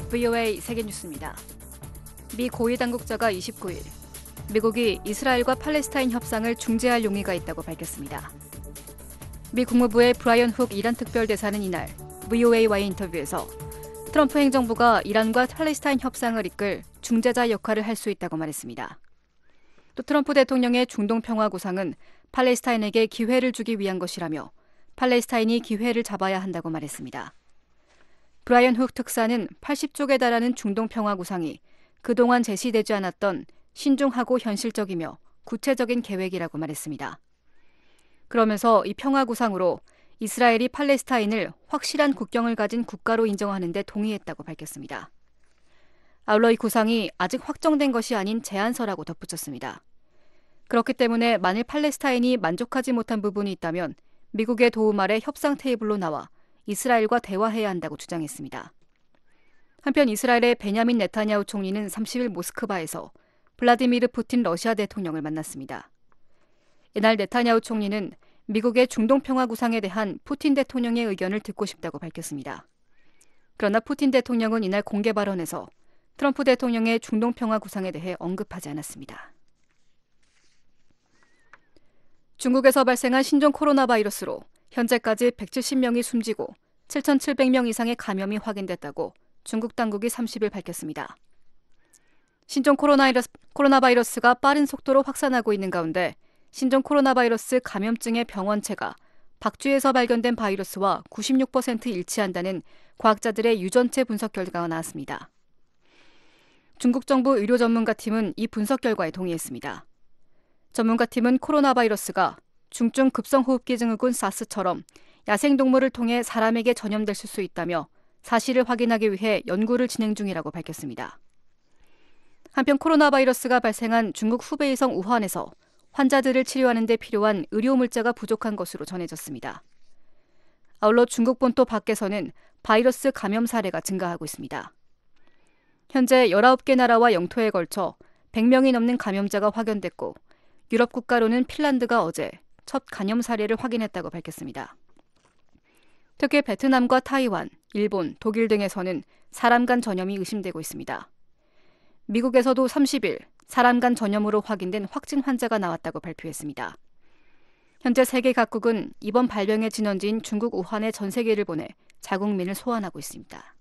VOA 세계뉴스입니다. 미 고위 당국자가 29일 미국이 이스라엘과 팔레스타인 협상을 중재할 용의가 있다고 밝혔습니다. 미 국무부의 브라이언 훅 이란 특별대사는 이날 VOA와의 인터뷰에서 트럼프 행정부가 이란과 팔레스타인 협상을 이끌 중재자 역할을 할 수 있다고 말했습니다. 또 트럼프 대통령의 중동 평화 구상은 팔레스타인에게 기회를 주기 위한 것이라며 팔레스타인이 기회를 잡아야 한다고 말했습니다. 브라이언 훅 특사는 80쪽에 달하는 중동 평화 구상이 그동안 제시되지 않았던 신중하고 현실적이며 구체적인 계획이라고 말했습니다. 그러면서 이 평화 구상으로 이스라엘이 팔레스타인을 확실한 국경을 가진 국가로 인정하는 데 동의했다고 밝혔습니다. 아울러 이 구상이 아직 확정된 것이 아닌 제안서라고 덧붙였습니다. 그렇기 때문에 만일 팔레스타인이 만족하지 못한 부분이 있다면 미국의 도움 아래 협상 테이블로 나와 이스라엘과 대화해야 한다고 주장했습니다. 한편 이스라엘의 베냐민 네타냐후 총리는 30일 모스크바에서 블라디미르 푸틴 러시아 대통령을 만났습니다. 이날 네타냐후 총리는 미국의 중동 평화 구상에 대한 푸틴 대통령의 의견을 듣고 싶다고 밝혔습니다. 그러나 푸틴 대통령은 이날 공개 발언에서 트럼프 대통령의 중동 평화 구상에 대해 언급하지 않았습니다. 중국에서 발생한 신종 코로나 바이러스로 현재까지 170명이 숨지고 7,700명 이상의 감염이 확인됐다고 중국 당국이 30일 밝혔습니다. 신종 코로나 바이러스가 빠른 속도로 확산하고 있는 가운데 신종 코로나 바이러스 감염증의 병원체가 박쥐에서 발견된 바이러스와 96% 일치한다는 과학자들의 유전체 분석 결과가 나왔습니다. 중국 정부 의료 전문가팀은 이 분석 결과에 동의했습니다. 전문가팀은 코로나 바이러스가 중증 급성호흡기 증후군 사스처럼 야생동물을 통해 사람에게 전염될 수 있다며 사실을 확인하기 위해 연구를 진행 중이라고 밝혔습니다. 한편 코로나 바이러스가 발생한 중국 후베이성 우한에서 환자들을 치료하는 데 필요한 의료 물자가 부족한 것으로 전해졌습니다. 아울러 중국 본토 밖에서는 바이러스 감염 사례가 증가하고 있습니다. 현재 19개 나라와 영토에 걸쳐 100명이 넘는 감염자가 확연됐고 유럽 국가로는 핀란드가 어제 첫 감염 사례를 확인했다고 밝혔습니다. 특히 베트남과 타이완, 일본, 독일 등에서는 사람 간 전염이 의심되고 있습니다. 미국에서도 30일 사람 간 전염으로 확인된 확진 환자가 나왔다고 발표했습니다. 현재 세계 각국은 이번 발병의 진원지인 중국 우한에 전 세계를 보내 자국민을 소환하고 있습니다.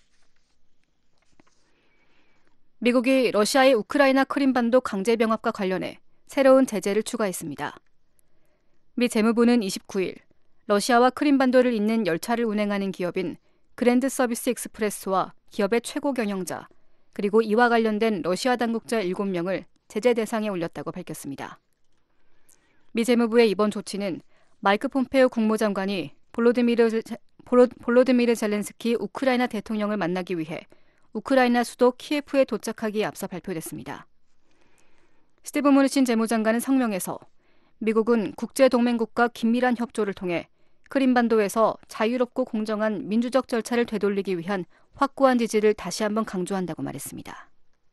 미국이 러시아의 우크라이나 크림반도 강제 병합과 관련해 새로운 제재를 추가했습니다. 미 재무부는 29일 러시아와 크림반도를 잇는 열차를 운행하는 기업인 그랜드 서비스 익스프레스와 기업의 최고 경영자 그리고 이와 관련된 러시아 당국자 7명을 제재 대상에 올렸다고 밝혔습니다. 미 재무부의 이번 조치는 마이크 폼페오 국무장관이 볼로디미르 젤렌스키 우크라이나 대통령을 만나기 위해 우크라이나 수도 키예프에 도착하기에 앞서 발표됐습니다. 스티브 무누친 재무장관은 성명에서 미국은 국제동맹국과 긴밀한 협조를 통해 크림반도에서 자유롭고 공정한 민주적 절차를 되돌리기 위한 확고한 지지를 다시 한번 강조한다고 말했습니다.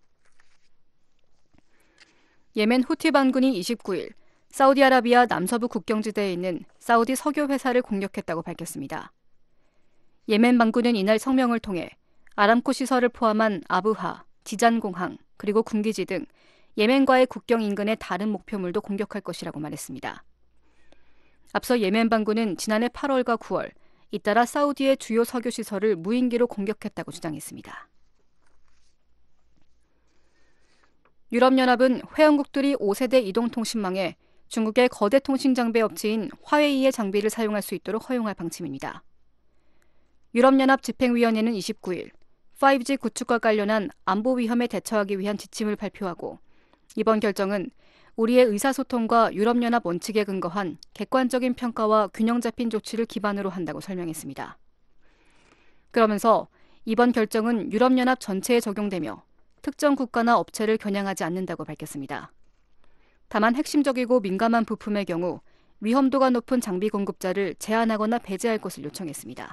예멘 후티 반군이 29일 사우디아라비아 남서부 국경지대에 있는 사우디 석유 회사를 공격했다고 밝혔습니다. 예멘 반군은 이날 성명을 통해 아람코 시설을 포함한 아부하, 지잔공항, 그리고 군기지 등 예멘과의 국경 인근의 다른 목표물도 공격할 것이라고 말했습니다. 앞서 예멘 반군은 지난해 8월과 9월, 잇따라 사우디의 주요 석유 시설을 무인기로 공격했다고 주장했습니다. 유럽연합은 회원국들이 5세대 이동통신망에 중국의 거대 통신장비 업체인 화웨이의 장비를 사용할 수 있도록 허용할 방침입니다. 유럽연합 집행위원회는 29일 5G 구축과 관련한 안보 위험에 대처하기 위한 지침을 발표하고 이번 결정은 우리의 의사소통과 유럽연합 원칙에 근거한 객관적인 평가와 균형 잡힌 조치를 기반으로 한다고 설명했습니다. 그러면서 이번 결정은 유럽연합 전체에 적용되며 특정 국가나 업체를 겨냥하지 않는다고 밝혔습니다. 다만 핵심적이고 민감한 부품의 경우 위험도가 높은 장비 공급자를 제한하거나 배제할 것을 요청했습니다.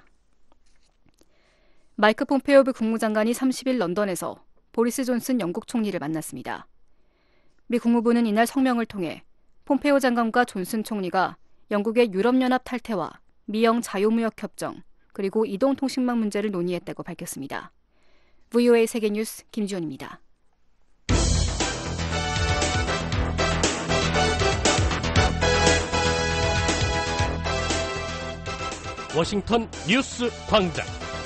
마이크 폼페오 국무장관이 30일 런던에서 보리스 존슨 영국 총리를 만났습니다. 미 국무부는 이날 성명을 통해 폼페오 장관과 존슨 총리가 영국의 유럽연합 탈퇴와 미영 자유무역협정 그리고 이동통신망 문제를 논의했다고 밝혔습니다. VOA 세계뉴스 김지원입니다. 워싱턴 뉴스 광장.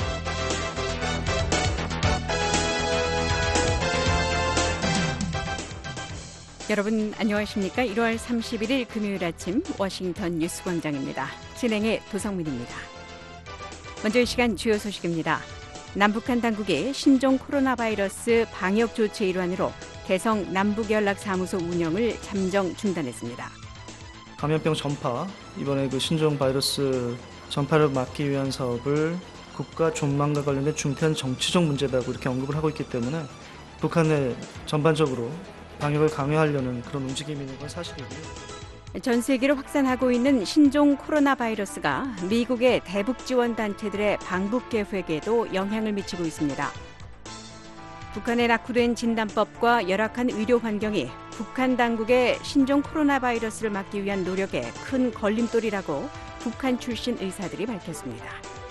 여러분 안녕하십니까? 1월 31일 금요일 아침 워싱턴 뉴스 광장입니다. 진행의 도성민입니다. 먼저 이 시간 주요 소식입니다. 남북한 당국이 신종 코로나 바이러스 방역 조치의 일환으로 개성 남북연락사무소 운영을 잠정 중단했습니다. 감염병 전파, 이번에 신종 바이러스 전파를 막기 위한 사업을 국가 존망과 관련된 중대한 정치적 문제다고 이렇게 언급을 하고 있기 때문에 북한의 전반적으로 방역을 강화하려는 그런 움직임이 있는 건 사실이고요. 전 세계로 확산하고 있는 신종 코로나 바이러스가 미국의 대북 지원 단체들의 방북 계획에도 영향을 미치고 있습니다. 북한에 낙후된 진단법과 열악한 의료 환경이 북한 당국의 신종 코로나 바이러스를 막기 위한 노력에 큰 걸림돌이라고 북한 출신 의사들이 밝혔습니다.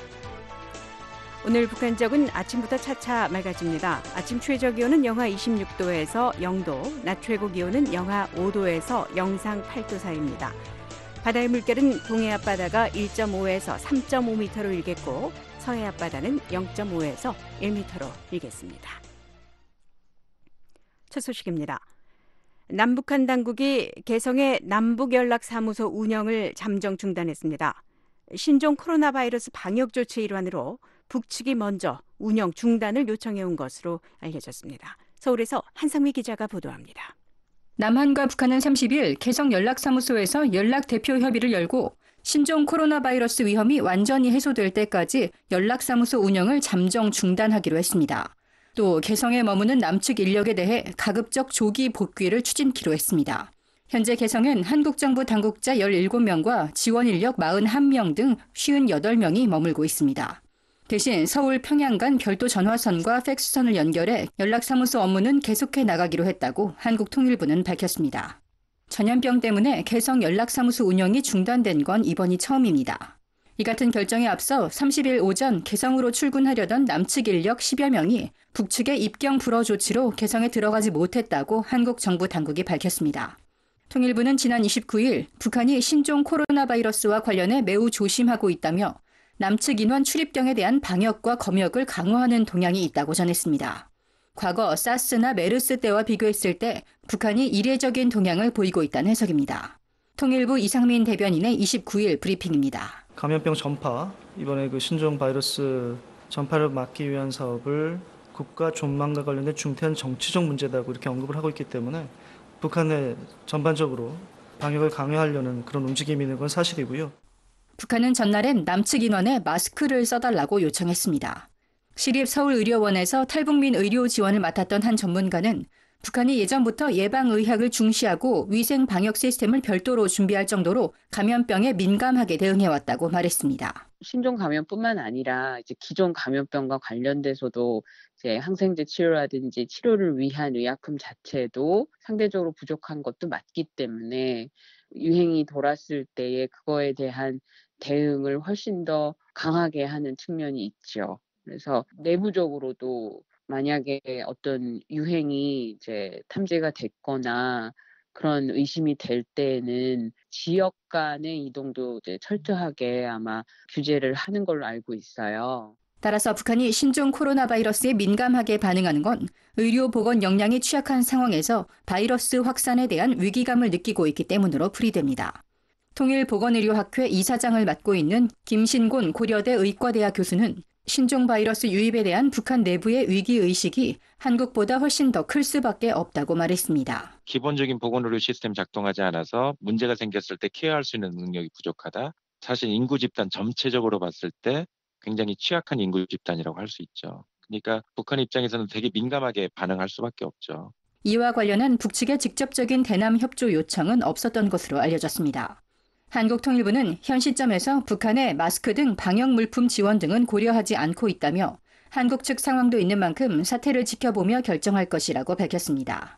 오늘 북한 지역은 아침부터 차차 맑아집니다. 아침 최저 기온은 영하 26도에서 0도, 낮 최고 기온은 영하 5도에서 영상 8도 사이입니다. 바다의 물결은 동해 앞바다가 1.5에서 3.5m로 일겠고 서해 앞바다는 0.5에서 1m로 일겠습니다. 첫 소식입니다. 남북한 당국이 개성의 남북연락사무소 운영을 잠정 중단했습니다. 신종 코로나 바이러스 방역 조치 일환으로 북측이 먼저 운영 중단을 요청해온 것으로 알려졌습니다. 서울에서 한상미 기자가 보도합니다. 남한과 북한은 30일 개성 연락사무소에서 연락 대표 협의를 열고 신종 코로나 바이러스 위험이 완전히 해소될 때까지 연락사무소 운영을 잠정 중단하기로 했습니다. 또 개성에 머무는 남측 인력에 대해 가급적 조기 복귀를 추진키로 했습니다. 현재 개성엔 한국 정부 당국자 17명과 지원 인력 41명 등 58명이 머물고 있습니다. 대신 서울 평양 간 별도 전화선과 팩스선을 연결해 연락사무소 업무는 계속해 나가기로 했다고 한국통일부는 밝혔습니다. 전염병 때문에 개성 연락사무소 운영이 중단된 건 이번이 처음입니다. 이 같은 결정에 앞서 30일 오전 개성으로 출근하려던 남측 인력 10여 명이 북측의 입경 불허 조치로 개성에 들어가지 못했다고 한국 정부 당국이 밝혔습니다. 통일부는 지난 29일 북한이 신종 코로나 바이러스와 관련해 매우 조심하고 있다며 남측 인원 출입경에 대한 방역과 검역을 강화하는 동향이 있다고 전했습니다. 과거 사스나 메르스 때와 비교했을 때 북한이 이례적인 동향을 보이고 있다는 해석입니다. 통일부 이상민 대변인의 29일 브리핑입니다. 감염병 전파, 이번에 신종 바이러스 전파를 막기 위한 사업을 국가 존망과 관련된 중대한 정치적 문제다고 이렇게 언급을 하고 있기 때문에 북한의 전반적으로 방역을 강화하려는 그런 움직임이 있는 건 사실이고요. 북한은 전날엔 남측 인원에 마스크를 써달라고 요청했습니다. 시립서울의료원에서 탈북민 의료 지원을 맡았던 한 전문가는 북한이 예전부터 예방의학을 중시하고 위생 방역 시스템을 별도로 준비할 정도로 감염병에 민감하게 대응해왔다고 말했습니다. 신종 감염뿐만 아니라 이제 기존 감염병과 관련돼서도 이제 항생제 치료라든지 치료를 위한 의약품 자체도 상대적으로 부족한 것도 맞기 때문에 유행이 돌았을 때에 그거에 대한 대응을 훨씬 더 강하게 하는 측면이 있죠. 그래서 내부적으로도 만약에 어떤 유행이 이제 탐지가 됐거나 그런 의심이 될 때에는 지역 간의 이동도 이제 철저하게 아마 규제를 하는 걸로 알고 있어요. 따라서 북한이 신종 코로나 바이러스에 민감하게 반응하는 건 의료 보건 역량이 취약한 상황에서 바이러스 확산에 대한 위기감을 느끼고 있기 때문으로 풀이됩니다. 통일보건의료학회 이사장을 맡고 있는 김신곤 고려대 의과대학 교수는 신종 바이러스 유입에 대한 북한 내부의 위기의식이 한국보다 훨씬 더 클 수밖에 없다고 말했습니다. 기본적인 보건의료 시스템 작동하지 않아서 문제가 생겼을 때 케어할 수 있는 능력이 부족하다. 사실 인구 집단 전체적으로 봤을 때 굉장히 취약한 인구 집단이라고 할 수 있죠. 그러니까 북한 입장에서는 되게 민감하게 반응할 수밖에 없죠. 이와 관련한 북측의 직접적인 대남 협조 요청은 없었던 것으로 알려졌습니다. 한국통일부는 현 시점에서 북한의 마스크 등 방역 물품 지원 등은 고려하지 않고 있다며 한국 측 상황도 있는 만큼 사태를 지켜보며 결정할 것이라고 밝혔습니다.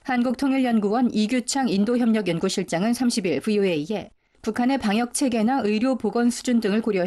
한국통일연구원 이규창 인도협력연구실장은 30일 VOA에 북한의 방역 체계나 의료 보건 수준 등을 고려해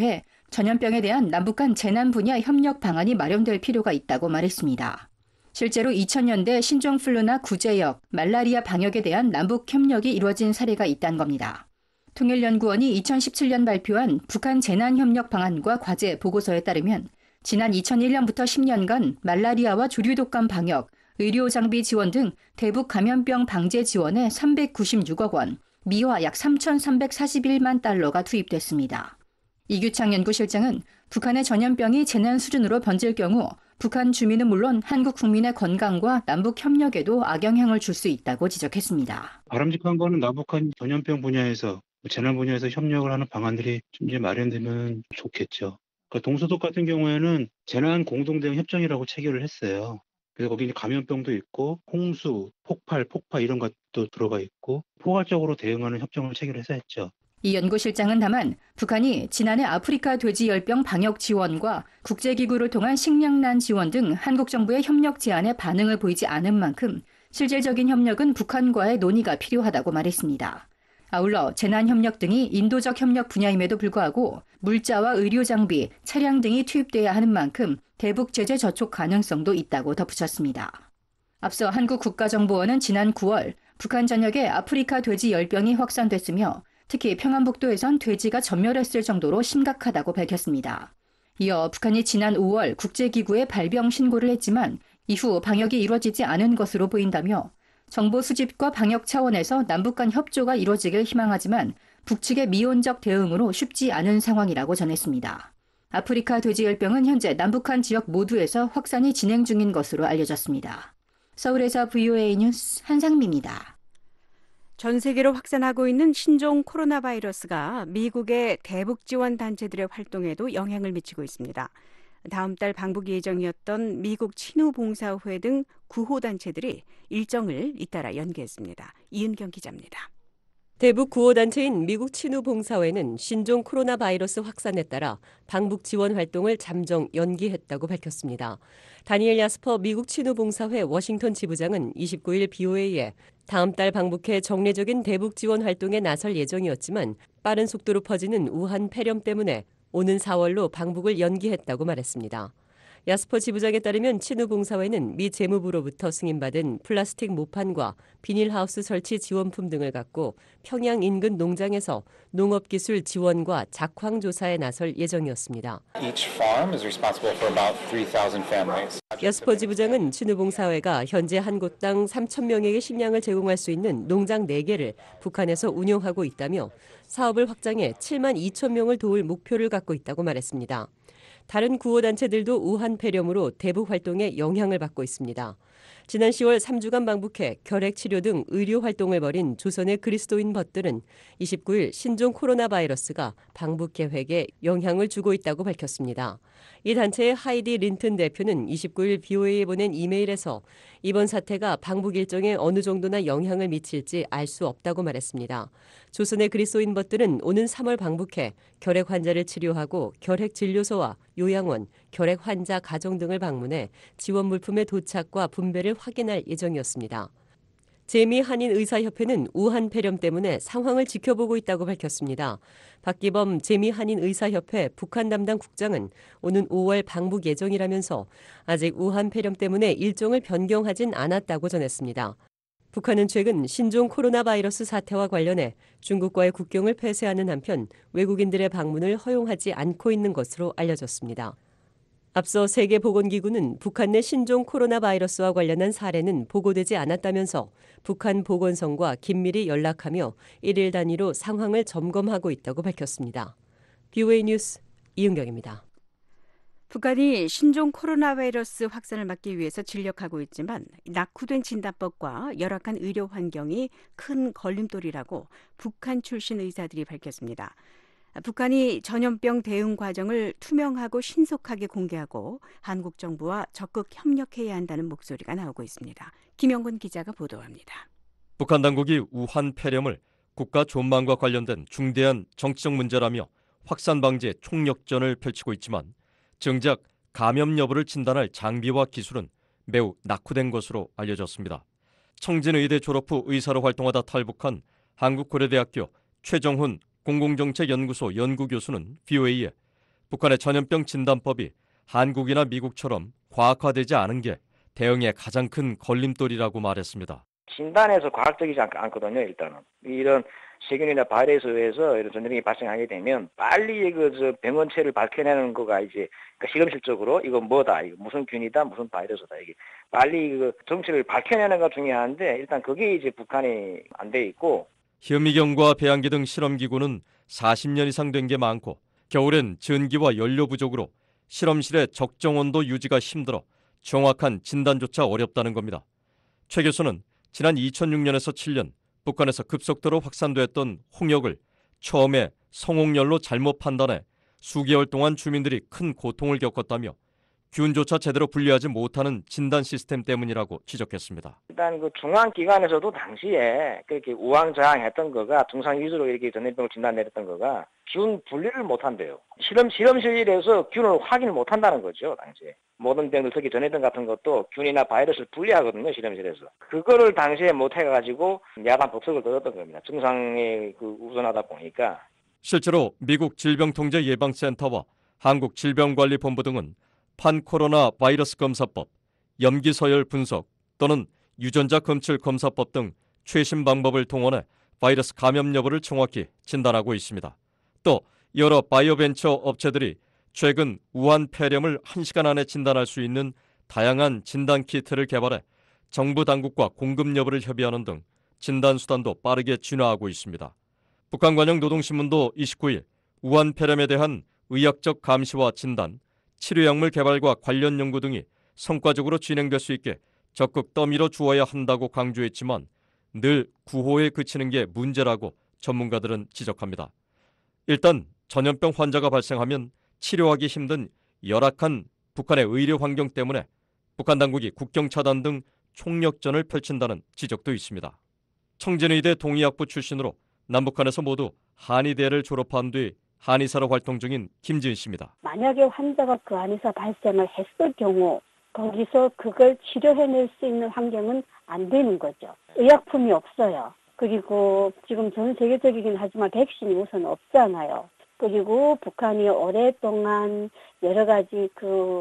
전염병에 대한 남북 간 재난 분야 협력 방안이 마련될 필요가 있다고 말했습니다. 실제로 2000년대 신종플루나 구제역, 말라리아 방역에 대한 남북 협력이 이루어진 사례가 있다는 겁니다. 통일연구원이 2017년 발표한 북한 재난협력 방안과 과제 보고서에 따르면 지난 2001년부터 10년간 말라리아와 조류독감 방역, 의료장비 지원 등 대북 감염병 방제 지원에 396억 원, 미화 약 3,341만 달러가 투입됐습니다. 이규창 연구실장은 북한의 전염병이 재난 수준으로 번질 경우 북한 주민은 물론 한국 국민의 건강과 남북 협력에도 악영향을 줄 수 있다고 지적했습니다. 바람직한 거는 남북한 전염병 분야에서 재난 분야에서 협력을 하는 방안들이 좀 이제 마련되면 좋겠죠. 그러니까 동서독 같은 경우에는 재난 공동대응 협정이라고 체결을 했어요. 그래서 거기 이제 감염병도 있고 홍수, 폭발, 폭파 이런 것도 들어가 있고 포괄적으로 대응하는 협정을 체결해서 했죠. 이 연구실장은 다만 북한이 지난해 아프리카 돼지열병 방역 지원과 국제기구를 통한 식량난 지원 등 한국 정부의 협력 제안에 반응을 보이지 않은 만큼 실질적인 협력은 북한과의 논의가 필요하다고 말했습니다. 아울러 재난협력 등이 인도적 협력 분야임에도 불구하고 물자와 의료장비, 차량 등이 투입돼야 하는 만큼 대북 제재 저촉 가능성도 있다고 덧붙였습니다. 앞서 한국 국가정보원은 지난 9월 북한 전역에 아프리카 돼지 열병이 확산됐으며 특히 평안북도에선 돼지가 전멸했을 정도로 심각하다고 밝혔습니다. 이어 북한이 지난 5월 국제기구에 발병 신고를 했지만 이후 방역이 이루어지지 않은 것으로 보인다며 정보 수집과 방역 차원에서 남북 간 협조가 이루어지길 희망하지만 북측의 미온적 대응으로 쉽지 않은 상황이라고 전했습니다. 아프리카 돼지열병은 현재 남북한 지역 모두에서 확산이 진행 중인 것으로 알려졌습니다. 서울에서 VOA 뉴스 한상미입니다. 전 세계로 확산하고 있는 신종 코로나 바이러스가 미국의 대북 지원 단체들의 활동에도 영향을 미치고 있습니다. 다음 달 방북 예정이었던 미국 친후봉사회 등 구호단체들이 일정을 잇따라 연기했습니다. 이은경 기자입니다. 대북 구호단체인 미국 친후봉사회는 신종 코로나 바이러스 확산에 따라 방북 지원 활동을 잠정 연기했다고 밝혔습니다. 다니엘 야스퍼 미국 친후봉사회 워싱턴 지부장은 29일 BOA에 다음 달 방북해 정례적인 대북 지원 활동에 나설 예정이었지만 빠른 속도로 퍼지는 우한 폐렴 때문에 오는 4월로 방북을 연기했다고 말했습니다. 야스퍼 지부장에 따르면 친후봉사회는 미 재무부로부터 승인받은 플라스틱 모판과 비닐하우스 설치 지원품 등을 갖고 평양 인근 농장에서 농업기술 지원과 작황 조사에 나설 예정이었습니다. 야스퍼 지부장은 친후봉사회가 현재 한 곳당 3,000명에게 식량을 제공할 수 있는 농장 4개를 북한에서 운영하고 있다며 사업을 확장해 7만 2천 명을 도울 목표를 갖고 있다고 말했습니다. 다른 구호단체들도 우한 폐렴으로 대북 활동에 영향을 받고 있습니다. 지난 10월 3주간 방북해 결핵치료 등 의료 활동을 벌인 조선의 그리스도인 벗들은 29일 신종 코로나 바이러스가 방북 계획에 영향을 주고 있다고 밝혔습니다. 이 단체의 하이디 린튼 대표는 29일 BOA에 보낸 이메일에서 이번 사태가 방북 일정에 어느 정도나 영향을 미칠지 알 수 없다고 말했습니다. 조선의 그리스도인 벗들은 오는 3월 방북해 결핵 환자를 치료하고 결핵 진료소와 요양원, 결핵 환자 가정 등을 방문해 지원 물품의 도착과 분배를 확인할 예정이었습니다. 재미한인의사협회는 우한 폐렴 때문에 상황을 지켜보고 있다고 밝혔습니다. 박기범 재미한인의사협회 북한 담당 국장은 오는 5월 방북 예정이라면서 아직 우한 폐렴 때문에 일정을 변경하진 않았다고 전했습니다. 북한은 최근 신종 코로나 바이러스 사태와 관련해 중국과의 국경을 폐쇄하는 한편 외국인들의 방문을 허용하지 않고 있는 것으로 알려졌습니다. 앞서 세계보건기구는 북한 내 신종 코로나 바이러스와 관련한 사례는 보고되지 않았다면서 북한 보건성과 긴밀히 연락하며 일일 단위로 상황을 점검하고 있다고 밝혔습니다. BOA 뉴스 이은경입니다. 북한이 신종 코로나 바이러스 확산을 막기 위해서 진력하고 있지만 낙후된 진단법과 열악한 의료 환경이 큰 걸림돌이라고 북한 출신 의사들이 밝혔습니다. 북한이 전염병 대응 과정을 투명하고 신속하게 공개하고 한국 정부와 적극 협력해야 한다는 목소리가 나오고 있습니다. 김영건 기자가 보도합니다. 북한 당국이 우한 폐렴을 국가 존망과 관련된 중대한 정치적 문제라며 확산 방지에 총력전을 펼치고 있지만 정작 감염 여부를 진단할 장비와 기술은 매우 낙후된 것으로 알려졌습니다. 청진의대 졸업 후 의사로 활동하다 탈북한 한국고려대학교 최정훈 공공정책연구소 연구교수는 BOA에 북한의 전염병 진단법이 한국이나 미국처럼 과학화되지 않은 게 대응의 가장 큰 걸림돌이라고 말했습니다. 진단에서 과학적이지 않거든요. 일단은 이런 세균이나 바이러스에 의해서 이런 전염병이 발생하게 되면 빨리 병원체를 밝혀내는 거가 이제 그러니까 실험실적으로 이거 뭐다, 이거 무슨 균이다, 무슨 바이러스다, 이게 빨리 정체를 밝혀내는 거 중요한데 일단 그게 이제 북한이 안 돼 있고. 현미경과 배양기 등 실험기구는 40년 이상 된 게 많고 겨울엔 전기와 연료 부족으로 실험실의 적정 온도 유지가 힘들어 정확한 진단조차 어렵다는 겁니다. 최 교수는 지난 2006년에서 7년 북한에서 급속도로 확산됐던 홍역을 처음에 성홍열로 잘못 판단해 수개월 동안 주민들이 큰 고통을 겪었다며 균조차 제대로 분리하지 못하는 진단 시스템 때문이라고 지적했습니다. 일단 중앙기관에서도 당시에 그렇게 우왕좌왕했던 거가 증상 위주로 이렇게 전염병을 진단내렸던 거가 균 분리를 못한대요. 실험실에서 균을 확인을 못한다는 거죠. 당시에 모든 병들 특히 전염병 같은 것도 균이나 바이러스를 분리하거든요. 실험실에서 그거를 당시에 못해가지고 야단 법석을 들었던 겁니다. 증상이 우선하다 보니까. 실제로 미국 질병통제예방센터와 한국질병관리본부 등은 판코로나 바이러스 검사법, 염기서열 분석 또는 유전자 검출 검사법 등 최신 방법을 동원해 바이러스 감염 여부를 정확히 진단하고 있습니다. 또 여러 바이오벤처 업체들이 최근 우한 폐렴을 1시간 안에 진단할 수 있는 다양한 진단 키트를 개발해 정부 당국과 공급 여부를 협의하는 등 진단 수단도 빠르게 진화하고 있습니다. 북한관영 노동신문도 29일 우한 폐렴에 대한 의학적 감시와 진단, 치료약물 개발과 관련 연구 등이 성과적으로 진행될 수 있게 적극 떠밀어 주어야 한다고 강조했지만 늘 구호에 그치는 게 문제라고 전문가들은 지적합니다. 일단 전염병 환자가 발생하면 치료하기 힘든 열악한 북한의 의료 환경 때문에 북한 당국이 국경 차단 등 총력전을 펼친다는 지적도 있습니다. 청진의대 동의학부 출신으로 남북한에서 모두 한의대를 졸업한 뒤 한의사로 활동 중인 김지은 씨입니다. 만약에 환자가 그 안에서 발생을 했을 경우 거기서 그걸 치료해낼 수 있는 환경은 안 되는 거죠. 의약품이 없어요. 그리고 지금 전 세계적이긴 하지만 백신이 우선 없잖아요. 그리고 북한이 오랫동안 여러 가지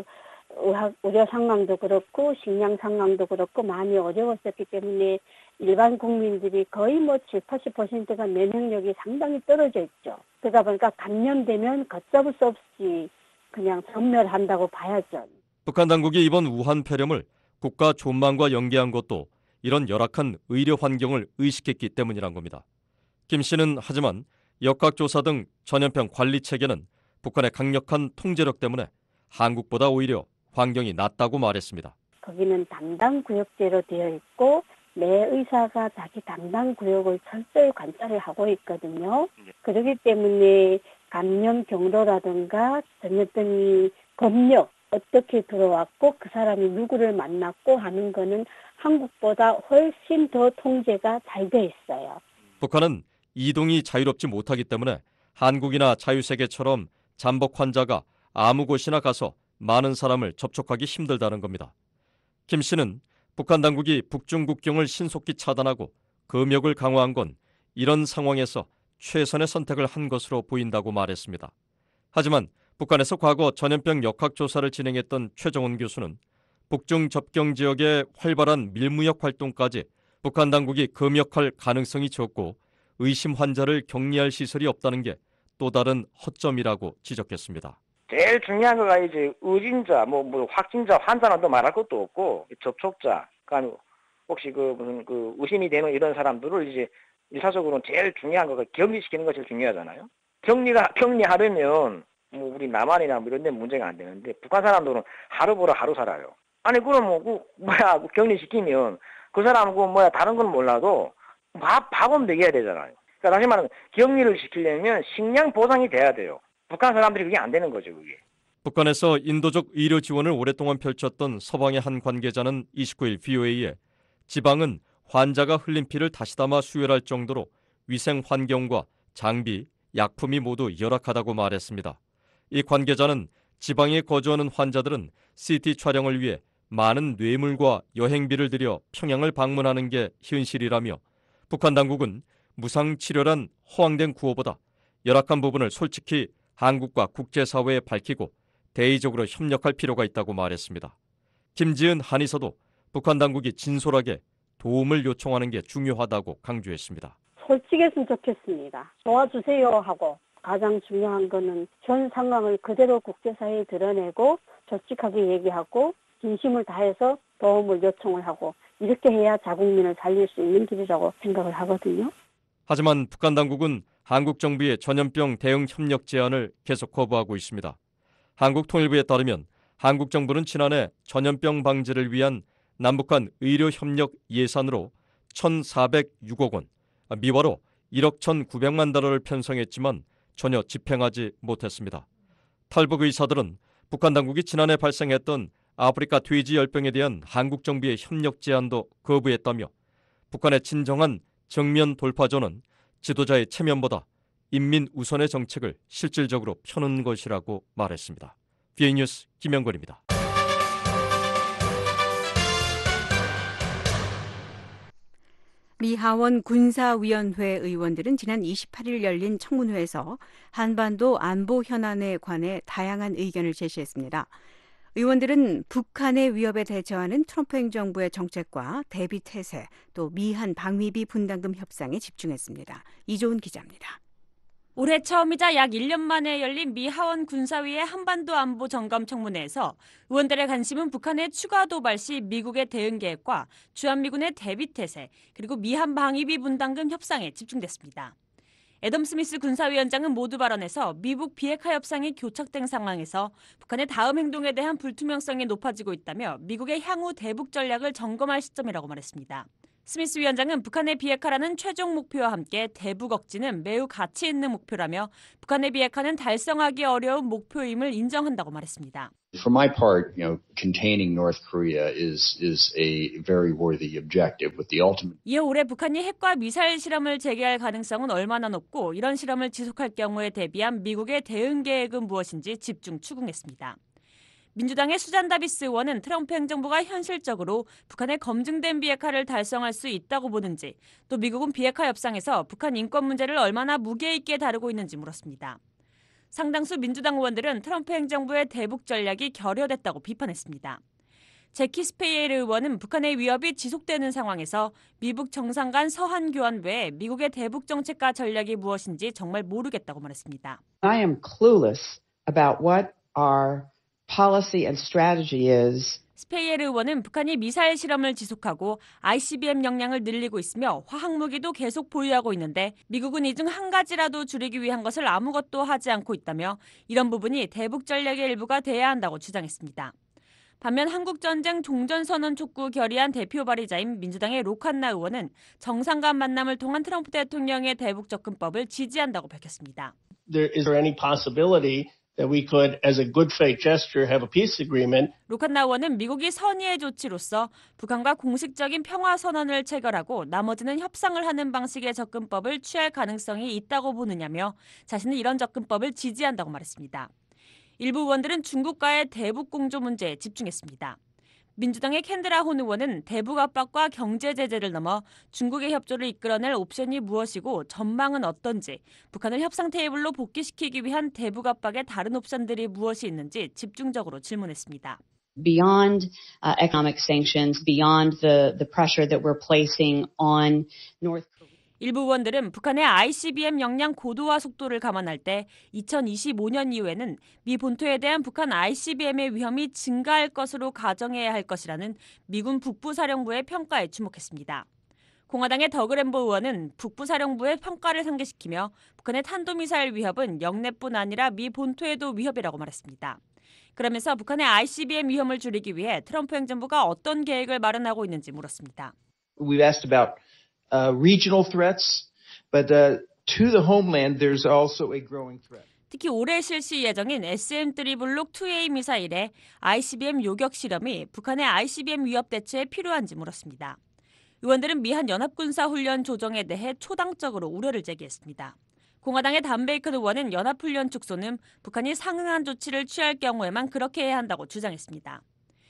의료 상황도 그렇고 식량 상황도 그렇고 많이 어려웠었기 때문에 일반 국민들이 거의 7, 80%가 면역력이 상당히 떨어져 있죠. 그러다 보니까 감염되면 걷잡을 수 없이 그냥 전멸한다고 봐야죠. 북한 당국이 이번 우한 폐렴을 국가 존망과 연계한 것도 이런 열악한 의료 환경을 의식했기 때문이란 겁니다. 김 씨는 하지만 역학조사 등 전염병 관리 체계는 북한의 강력한 통제력 때문에 한국보다 오히려 환경이 낫다고 말했습니다. 거기는 담당 구역제로 되어 있고 매 의사가 자기 담당 구역을 철저히 관찰을 하고 있거든요. 그렇기 때문에 감염 경로라든가 전염병이 검역 어떻게 들어왔고 그 사람이 누구를 만났고 하는 거는 한국보다 훨씬 더 통제가 잘 돼 있어요. 북한은 이동이 자유롭지 못하기 때문에 한국이나 자유세계처럼 잠복 환자가 아무 곳이나 가서 많은 사람을 접촉하기 힘들다는 겁니다. 김 씨는 북한 당국이 북중 국경을 신속히 차단하고 검역을 강화한 건 이런 상황에서 최선의 선택을 한 것으로 보인다고 말했습니다. 하지만 북한에서 과거 전염병 역학조사를 진행했던 최정훈 교수는 북중 접경 지역의 활발한 밀무역 활동까지 북한 당국이 검역할 가능성이 적고 의심 환자를 격리할 시설이 없다는 게 또 다른 허점이라고 지적했습니다. 제일 중요한 거가 이제 의진자, 확진자, 환자는 또 말할 것도 없고 접촉자, 그러니까 혹시 무슨 의심이 되는 이런 사람들을 이제 일차적으로는 제일 중요한 거가 격리시키는 것이 제일 중요하잖아요. 격리하려면 우리 남한이나 이런 데 문제가 안 되는데 북한 사람들은 하루 보러 하루 살아요. 아니 그럼 격리시키면 그 사람 다른 건 몰라도 밥은 먹여야 되잖아요. 그러니까 다시 말하면 격리를 시키려면 식량 보상이 돼야 돼요. 북한 사람들이 그게 안 되는 거죠, 그게. 북한에서 인도적 의료 지원을 오랫동안 펼쳤던 서방의 한 관계자는 29일 VOA에 지방은 환자가 흘린 피를 다시 담아 수혈할 정도로 위생 환경과 장비, 약품이 모두 열악하다고 말했습니다. 이 관계자는 지방에 거주하는 환자들은 CT 촬영을 위해 많은 뇌물과 여행비를 들여 평양을 방문하는 게 현실이라며 북한 당국은 무상치료란 허황된 구호보다 열악한 부분을 솔직히 한국과 국제사회에 밝히고 대의적으로 협력할 필요가 있다고 말했습니다. 김지은 한의사도 북한 당국이 진솔하게 도움을 요청하는 게 중요하다고 강조했습니다. 솔직했으면 좋겠습니다. 도와주세요 하고 가장 중요한 거는 현 상황을 그대로 국제사회에 드러내고 솔직하게 얘기하고 진심을 다해서 도움을 요청을 하고 이렇게 해야 자국민을 살릴 수 있는 길이라고 생각을 하거든요. 하지만 북한 당국은 한국 정부의 전염병 대응 협력 제안을 계속 거부하고 있습니다. 한국통일부에 따르면 한국 정부는 지난해 전염병 방지를 위한 남북한 의료협력 예산으로 1,406억 원, 미화로 1억 1,900만 달러를 편성했지만 전혀 집행하지 못했습니다. 탈북 의사들은 북한 당국이 지난해 발생했던 아프리카 돼지열병에 대한 한국 정부의 협력 제안도 거부했다며 북한의 진정한 정면 돌파전은 지도자의 체면보다 인민 우선의 정책을 실질적으로 펴는 것이라고 말했습니다. BA 뉴스 김영걸입니다. 미 하원 군사위원회 의원들은 지난 28일 열린 청문회에서 한반도 안보 현안에 관해 다양한 의견을 제시했습니다. 의원들은 북한의 위협에 대처하는 트럼프 행정부의 정책과 대비 태세, 또 미한 방위비 분담금 협상에 집중했습니다. 이조은 기자입니다. 올해 처음이자 약 1년 만에 열린 미 하원 군사위의 한반도 안보 점검 청문회에서 의원들의 관심은 북한의 추가 도발 시 미국의 대응 계획과 주한미군의 대비 태세, 그리고 미한 방위비 분담금 협상에 집중됐습니다. 애덤 스미스 군사위원장은 모두 발언에서 미북 비핵화 협상이 교착된 상황에서 북한의 다음 행동에 대한 불투명성이 높아지고 있다며 미국의 향후 대북 전략을 점검할 시점이라고 말했습니다. 스미스 위원장은 북한의 비핵화라는 최종 목표와 함께 대북 억지는 매우 가치 있는 목표라며 북한의 비핵화는 달성하기 어려운 목표임을 인정한다고 말했습니다. For my part, containing North Korea is a very worthy objective with the ultimate. 이어 올해 북한이 핵과 미사일 실험을 재개할 가능성은 얼마나 높고 이런 실험을 지속할 경우에 대비한 미국의 대응 계획은 무엇인지 집중 추궁했습니다. 민주당의 수잔 다비스 의원은 트럼프 행정부가 현실적으로 북한의 검증된 비핵화를 달성할 수 있다고 보는지, 또 미국은 비핵화 협상에서 북한 인권 문제를 얼마나 무게 있게 다루고 있는지 물었습니다. 상당수 민주당 의원들은 트럼프 행정부의 대북 전략이 결여됐다고 비판했습니다. 제키 스페이에르 의원은 북한의 위협이 지속되는 상황에서 미북 정상 간 서한 교환 외에 미국의 대북 정책과 전략이 무엇인지 정말 모르겠다고 말했습니다. I am clueless about what our policy and strategy is. 스페이에르 의원은 북한이 미사일 실험을 지속하고 ICBM 역량을 늘리고 있으며 화학무기도 계속 보유하고 있는데 미국은 이 중 한 가지라도 줄이기 위한 것을 아무것도 하지 않고 있다며 이런 부분이 대북 전략의 일부가 돼야 한다고 주장했습니다. 반면 한국전쟁 종전선언 촉구 결의안 대표 발의자인 민주당의 로칸나 의원은 정상 간 만남을 통한 트럼프 대통령의 대북 접근법을 지지한다고 밝혔습니다. Is there any possibility that we could, as a good faith gesture, have a peace agreement? 로칸나 의원은 미국이 선의의 조치로서 북한과 공식적인 평화 선언을 체결하고 나머지는 협상을 하는 방식의 접근법을 취할 가능성이 있다고 보느냐며 자신은 이런 접근법을 지지한다고 말했습니다. 일부 의원들은 중국과의 대북 공조 문제에 집중했습니다. 민주당의 캔드라 혼 의원은 대북 압박과 경제 제재를 넘어 중국의 협조를 이끌어낼 옵션이 무엇이고 전망은 어떤지, 북한을 협상 테이블로 복귀시키기 위한 대북 압박의 다른 옵션들이 무엇이 있는지 집중적으로 질문했습니다. Beyond economic sanctions, beyond the pressure that we're placing on North Korea. 일부 의원들은 북한의 ICBM 역량 고도화 속도를 감안할 때 2025년 이후에는 미 본토에 대한 북한 ICBM의 위험이 증가할 것으로 가정해야 할 것이라는 미군 북부사령부의 평가에 주목했습니다. 공화당의 더그램보 의원은 북부사령부의 평가를 상기시키며 북한의 탄도미사일 위협은 영내뿐 아니라 미 본토에도 위협이라고 말했습니다. 그러면서 북한의 ICBM 위험을 줄이기 위해 트럼프 행정부가 어떤 계획을 마련하고 있는지 물었습니다. We've asked about regional threats, but to the homeland, there's also a growing threat. 특히 올해 실시 예정인 SM-3 블록 2A 미사일의 ICBM 요격 실험이 북한의 ICBM 위협 대처에 필요한지 물었습니다. 의원들은 미한 연합군사훈련 조정에 대해 초당적으로 우려를 제기했습니다. 공화당의 단 베이컨 의원은 연합훈련 축소는 북한이 상응한 조치를 취할 경우에만 그렇게 해야 한다고 주장했습니다.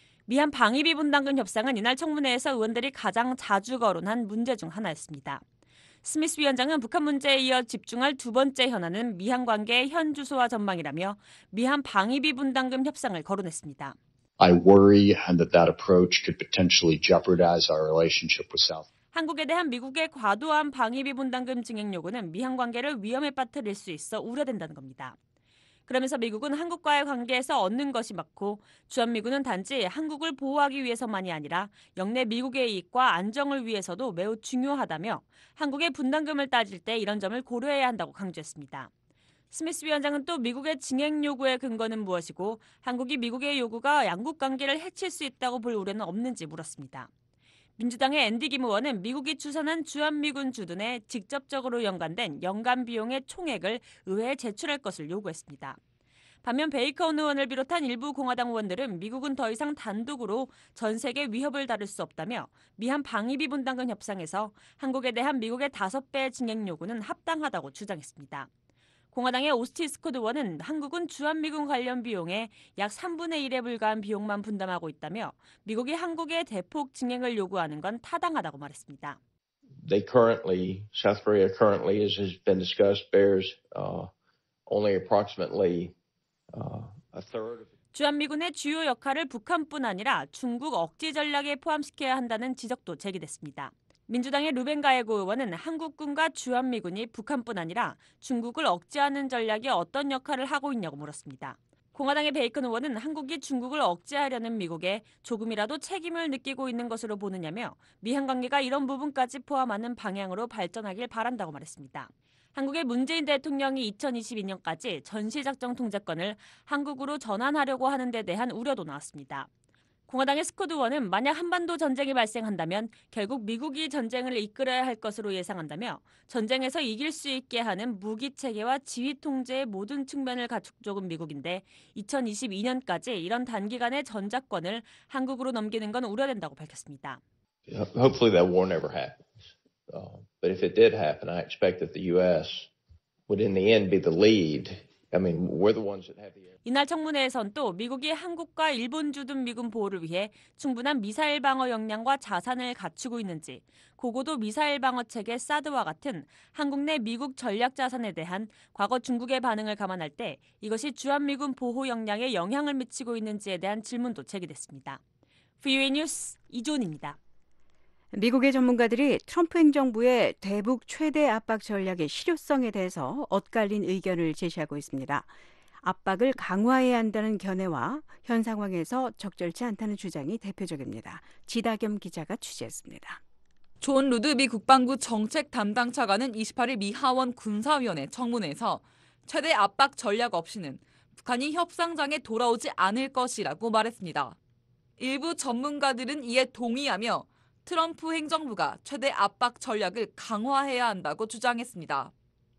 미한 방위비 분담금 협상은 이날 청문회에서 의원들이 가장 자주 거론한 문제 중 하나였습니다. 스미스 위원장은 북한 문제에 이어 집중할 두 번째 현안은 미한 관계의 현 주소와 전망이라며 미한 방위비 분담금 협상을 거론했습니다. I worry that approach could potentially jeopardize our relationship with South. 한국에 대한 미국의 과도한 방위비 분담금 증액 요구는 미한 관계를 위험에 빠뜨릴 수 있어 우려된다는 겁니다. 그러면서 미국은 한국과의 관계에서 얻는 것이 많고 주한미군은 단지 한국을 보호하기 위해서만이 아니라 영내 미국의 이익과 안정을 위해서도 매우 중요하다며 한국의 분담금을 따질 때 이런 점을 고려해야 한다고 강조했습니다. 스미스 위원장은 또 미국의 증액 요구의 근거는 무엇이고 한국이 미국의 요구가 양국 관계를 해칠 수 있다고 볼 우려는 없는지 물었습니다. 민주당의 앤디 김 의원은 미국이 추선한 주한미군 주둔에 직접적으로 연관된 연간 비용의 총액을 의회에 제출할 것을 요구했습니다. 반면 베이컨 의원을 비롯한 일부 공화당 의원들은 미국은 더 이상 단독으로 전 세계 위협을 다룰 수 없다며 미한 방위비 분담금 협상에서 한국에 대한 미국의 5배의 증액 요구는 합당하다고 주장했습니다. 공화당의 오스틴 스콧 의원은 한국은 주한미군 관련 비용의 약 3분의 1에 불과한 비용만 분담하고 있다며 미국이 한국에 대폭 증액을 요구하는 건 타당하다고 말했습니다. South Korea currently, as has been discussed, bears only approximately a third. 주한미군의 주요 역할을 북한뿐 아니라 중국 억지 전략에 포함시켜야 한다는 지적도 제기됐습니다. 민주당의 루벤 가에고 의원은 한국군과 주한미군이 북한뿐 아니라 중국을 억제하는 전략이 어떤 역할을 하고 있냐고 물었습니다. 공화당의 베이컨 의원은 한국이 중국을 억제하려는 미국에 조금이라도 책임을 느끼고 있는 것으로 보느냐며 미한 관계가 이런 부분까지 포함하는 방향으로 발전하길 바란다고 말했습니다. 한국의 문재인 대통령이 2022년까지 전시작전 통제권을 한국으로 전환하려고 하는 데 대한 우려도 나왔습니다. 공화당의 스콧 의원은 만약 한반도 전쟁이 발생한다면 결국 미국이 전쟁을 이끌어야 할 것으로 예상한다며 전쟁에서 이길 수 있게 하는 무기 체계와 지휘 통제의 모든 측면을 갖춘 쪽은 미국인데 2022년까지 이런 단기간의 전작권을 한국으로 넘기는 건 우려된다고 밝혔습니다. Hopefully that war never happens. But if it did happen, I expect that the U.S. would in the end be the lead. I mean, we're the ones that have the 이날 청문회에선 또 미국이 한국과 일본 주둔 미군 보호를 위해 충분한 미사일 방어 역량과 자산을 갖추고 있는지, 고고도 미사일 방어 체계 사드와 같은 한국 내 미국 전략 자산에 대한 과거 중국의 반응을 감안할 때 이것이 주한미군 보호 역량에 영향을 미치고 있는지에 대한 질문도 제기됐습니다. VOA 뉴스 이존입니다. 미국의 전문가들이 트럼프 행정부의 대북 최대 압박 전략의 실효성에 대해서 엇갈린 의견을 제시하고 있습니다. 압박을 강화해야 한다는 견해와 현 상황에서 적절치 않다는 주장이 대표적입니다. 지다겸 기자가 취재했습니다. 존 루드 미 국방부 정책 담당 차관은 28일 미 하원 군사위원회 청문회에서 최대 압박 전략 없이는 북한이 협상장에 돌아오지 않을 것이라고 말했습니다. 일부 전문가들은 이에 동의하며 트럼프 행정부가 최대 압박 전략을 강화해야 한다고 주장했습니다.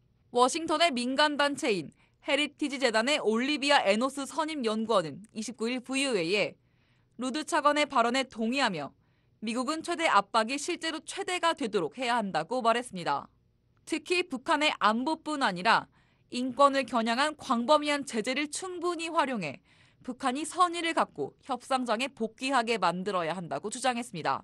워싱턴의 민간단체인 헤리티지 재단의 올리비아 에노스 선임연구원은 29일 VOA에 루드 차관의 발언에 동의하며 미국은 최대 압박이 실제로 최대가 되도록 해야 한다고 말했습니다. 특히 북한의 안보뿐 아니라 인권을 겨냥한 광범위한 제재를 충분히 활용해 북한이 선의를 갖고 협상장에 복귀하게 만들어야 한다고 주장했습니다.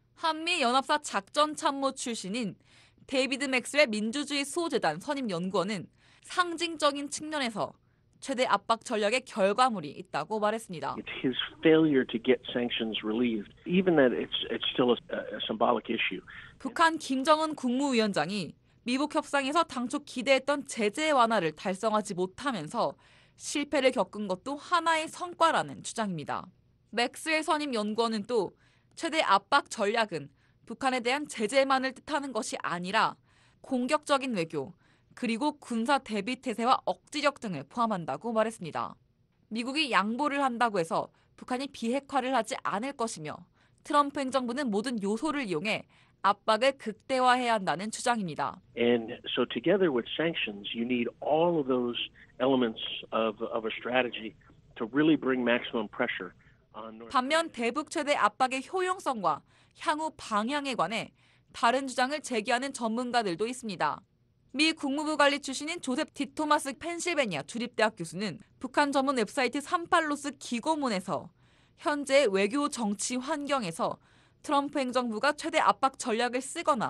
한미연합사 작전참모 출신인 데이비드 맥스웰 민주주의 수호재단 선임연구원은 상징적인 측면에서 최대 압박 전략의 결과물이 있다고 말했습니다. It's his failure to get sanctions relieved, even that it's still a symbolic issue. 북한 김정은 국무위원장이 미북 협상에서 당초 기대했던 제재 완화를 달성하지 못하면서 실패를 겪은 것도 하나의 성과라는 주장입니다. 맥스웰 선임 연구원은 또 최대 압박 전략은 북한에 대한 제재만을 뜻하는 것이 아니라 공격적인 외교, 그리고 군사 대비 태세와 억지력 등을 포함한다고 말했습니다. 미국이 양보를 한다고 해서 북한이 비핵화를 하지 않을 것이며 트럼프 행정부는 모든 요소를 이용해 압박을 극대화해야 한다는 주장입니다. And so together with sanctions, you need all of those elements of a strategy to really bring maximum pressure on North. 반면 대북 최대 압박의 효용성과 향후 방향에 관해 다른 주장을 제기하는 전문가들도 있습니다. 미 국무부 관리 출신인 조셉 디토마스 펜실베니아 주립대학 교수는 북한 전문 웹사이트 38로스 기고문에서 현재 외교 정치 환경에서 트럼프 행정부가 최대 압박 전략을 쓰거나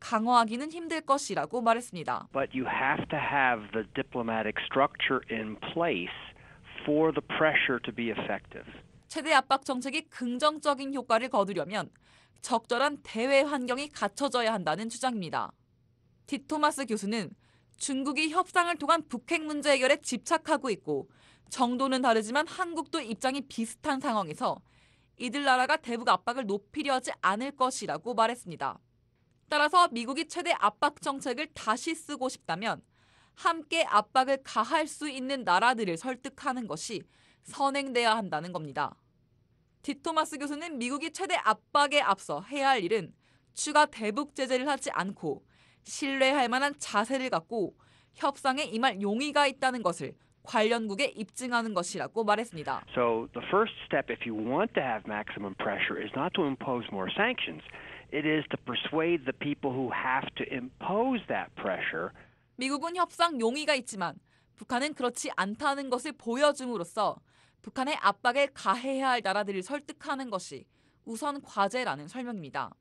강화하기는 힘들 것이라고 말했습니다. But you have to have the diplomatic structure in place for the pressure to be effective. 최대 압박 정책이 긍정적인 효과를 거두려면 적절한 대외 환경이 갖춰져야 한다는 주장입니다. 디토마스 교수는 중국이 협상을 통한 북핵 문제 해결에 집착하고 있고 정도는 다르지만 한국도 입장이 비슷한 상황에서 이들 나라가 대북 압박을 높이려 하지 않을 것이라고 말했습니다. 따라서 미국이 최대 압박 정책을 다시 쓰고 싶다면 함께 압박을 가할 수 있는 나라들을 설득하는 것이 선행돼야 한다는 겁니다. 디토마스 교수는 미국이 최대 압박에 앞서 해야 할 일은 추가 대북 제재를 하지 않고 신뢰할 만한 자세를 갖고 협상에 임할 용의가 있다는 것을 관련국에 입증하는 것이라고 말했습니다. So the first step if you want to have maximum pressure is not to impose more sanctions. It is to persuade the people who have to impose that pressure. 미국은 협상 용의가 있지만 북한은 그렇지 않다는 것을 보여줌으로써 북한의 압박에 가해야 할 나라들을 설득하는 것이 우선 과제라는 설명입니다.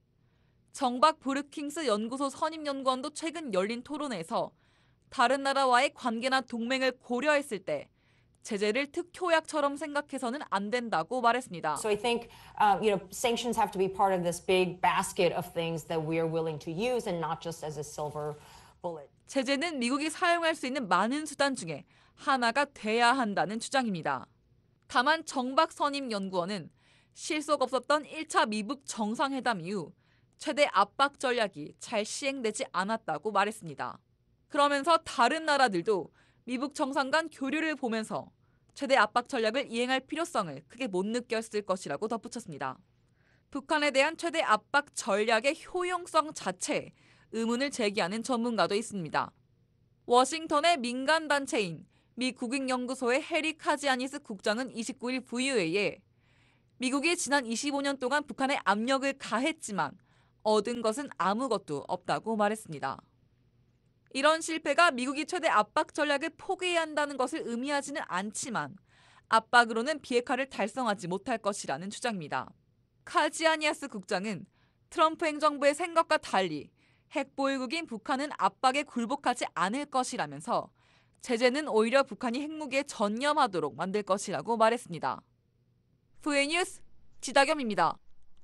정박 브루킹스 연구소 선임연구원도 최근 열린 토론회에서 다른 나라와의 관계나 동맹을 고려했을 때 제재를 특효약처럼 생각해서는 안 된다고 말했습니다. So I think sanctions have to be part of this big basket of things that we are willing to use and not just as a silver bullet. 제재는 미국이 사용할 수 있는 많은 수단 중에 하나가 돼야 한다는 주장입니다. 다만 정박 선임 연구원은 실속 없었던 1차 미북 정상회담 이후 최대 압박 전략이 잘 시행되지 않았다고 말했습니다. 그러면서 다른 나라들도 미북 정상 간 교류를 보면서 최대 압박 전략을 이행할 필요성을 크게 못 느꼈을 것이라고 덧붙였습니다. 북한에 대한 최대 압박 전략의 효용성 자체에 의문을 제기하는 전문가도 있습니다. 워싱턴의 민간단체인 미 국익연구소의 해리 카지아니스 국장은 29일 VOA에 미국이 지난 25년 동안 북한에 압력을 가했지만 얻은 것은 아무것도 없다고 말했습니다. 이런 실패가 미국이 최대 압박 전략을 포기해야 한다는 것을 의미하지는 않지만 압박으로는 비핵화를 달성하지 못할 것이라는 주장입니다. 카지아니아스 국장은 트럼프 행정부의 생각과 달리 핵보유국인 북한은 압박에 굴복하지 않을 것이라면서 제재는 오히려 북한이 핵무기에 전념하도록 만들 것이라고 말했습니다. VOA 뉴스 지다겸입니다.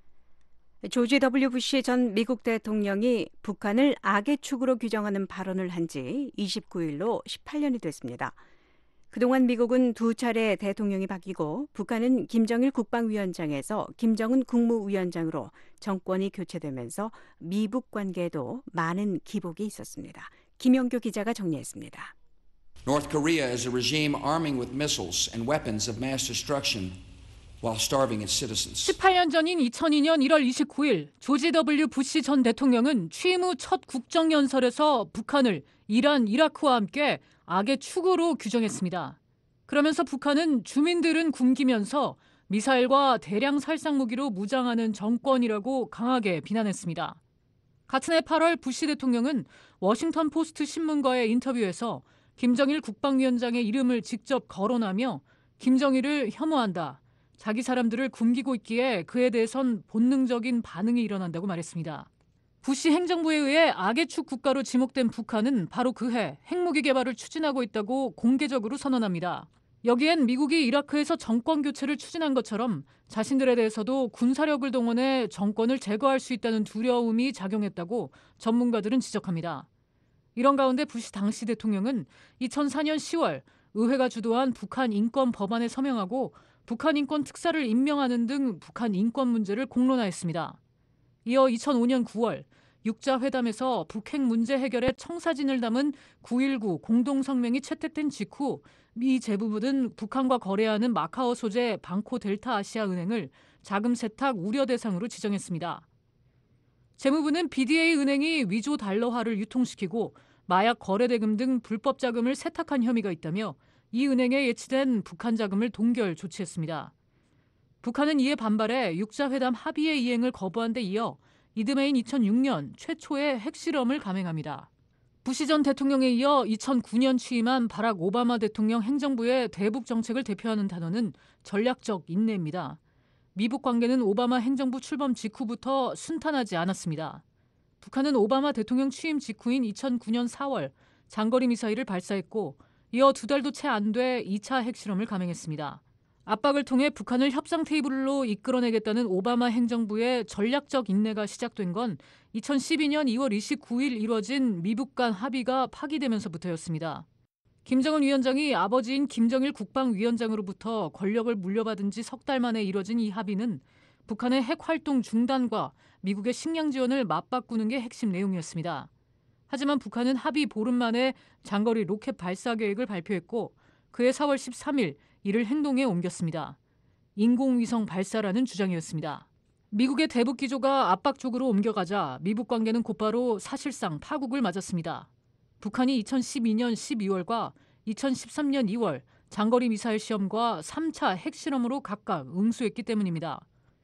조지 W. 부시 전 미국 대통령이 북한을 악의 축으로 규정하는 발언을 한 지 29일로 18년이 됐습니다. 그동안 미국은 두 차례 대통령이 바뀌고 북한은 김정일 국방위원장에서 김정은 국무위원장으로 정권이 교체되면서 미북 관계에도 많은 기복이 있었습니다. 김영교 기자가 정리했습니다. North Korea is a regime arming with missiles and weapons of mass destruction while starving its citizens. 18년 전인 2002년 1월 29일 조지 W. 부시 전 대통령은 취임 후 첫 국정연설에서 북한을 이란, 이라크와 함께 악의 축으로 규정했습니다. 그러면서 북한은 주민들은 굶기면서 미사일과 대량 살상 무기로 무장하는 정권이라고 강하게 비난했습니다. 같은 해 8월 부시 대통령은 워싱턴 포스트 신문과의 인터뷰에서 김정일 국방위원장의 이름을 직접 거론하며 김정일을 혐오한다. 자기 사람들을 굶기고 있기에 그에 대해선 본능적인 반응이 일어난다고 말했습니다. 부시 행정부에 의해 악의 축 국가로 지목된 북한은 바로 그해 핵무기 개발을 추진하고 있다고 공개적으로 선언합니다. 여기엔 미국이 이라크에서 정권 교체를 추진한 것처럼 자신들에 대해서도 군사력을 동원해 정권을 제거할 수 있다는 두려움이 작용했다고 전문가들은 지적합니다. 이런 가운데 부시 당시 대통령은 2004년 10월 의회가 주도한 북한 인권 법안에 서명하고 북한 인권 특사를 임명하는 등 북한 인권 문제를 공론화했습니다. 이어 2005년 9월 육자회담에서 북핵 문제 해결에 청사진을 담은 9.19 공동성명이 채택된 직후 미 재무부는 북한과 거래하는 마카오 소재 방코 델타 아시아 은행을 자금 세탁 우려 대상으로 지정했습니다. 재무부는 BDA 은행이 위조 달러화를 유통시키고 마약 거래 대금 등 불법 자금을 세탁한 혐의가 있다며 이 은행에 예치된 북한 자금을 동결 조치했습니다. 북한은 이에 반발해 육자회담 합의의 이행을 거부한 데 이어 이듬해인 2006년 최초의 핵실험을 감행합니다. 부시 전 대통령에 이어 2009년 취임한 바락 오바마 대통령 행정부의 대북 정책을 대표하는 단어는 전략적 인내입니다. 미북 관계는 오바마 행정부 출범 직후부터 순탄하지 않았습니다. 북한은 오바마 대통령 취임 직후인 2009년 4월 장거리 미사일을 발사했고 이어 2달도 채 안 돼 2차 핵실험을 감행했습니다. 압박을 통해 북한을 협상 테이블로 이끌어내겠다는 오바마 행정부의 전략적 인내가 시작된 건 2012년 2월 29일 이뤄진 미북 간 합의가 파기되면서부터였습니다. 김정은 위원장이 아버지인 김정일 국방위원장으로부터 권력을 물려받은 지 석 달 만에 이뤄진 이 합의는 북한의 핵 활동 중단과 미국의 식량 지원을 맞바꾸는 게 핵심 내용이었습니다. 하지만 북한은 합의 보름 만에 장거리 로켓 발사 계획을 발표했고 그해 4월 13일 이를 행동에 옮겼습니다. 인공위성 발사라는 주장이었습니다. 미국의 대북 기조가 압박 쪽으로 옮겨가자 미북 관계는 곧바로 사실상 파국을 맞았습니다. 북한이 2012년 12월과 2013년 2월 장거리 미사일 시험과 3차 핵실험으로 각각 응수했기 때문입니다.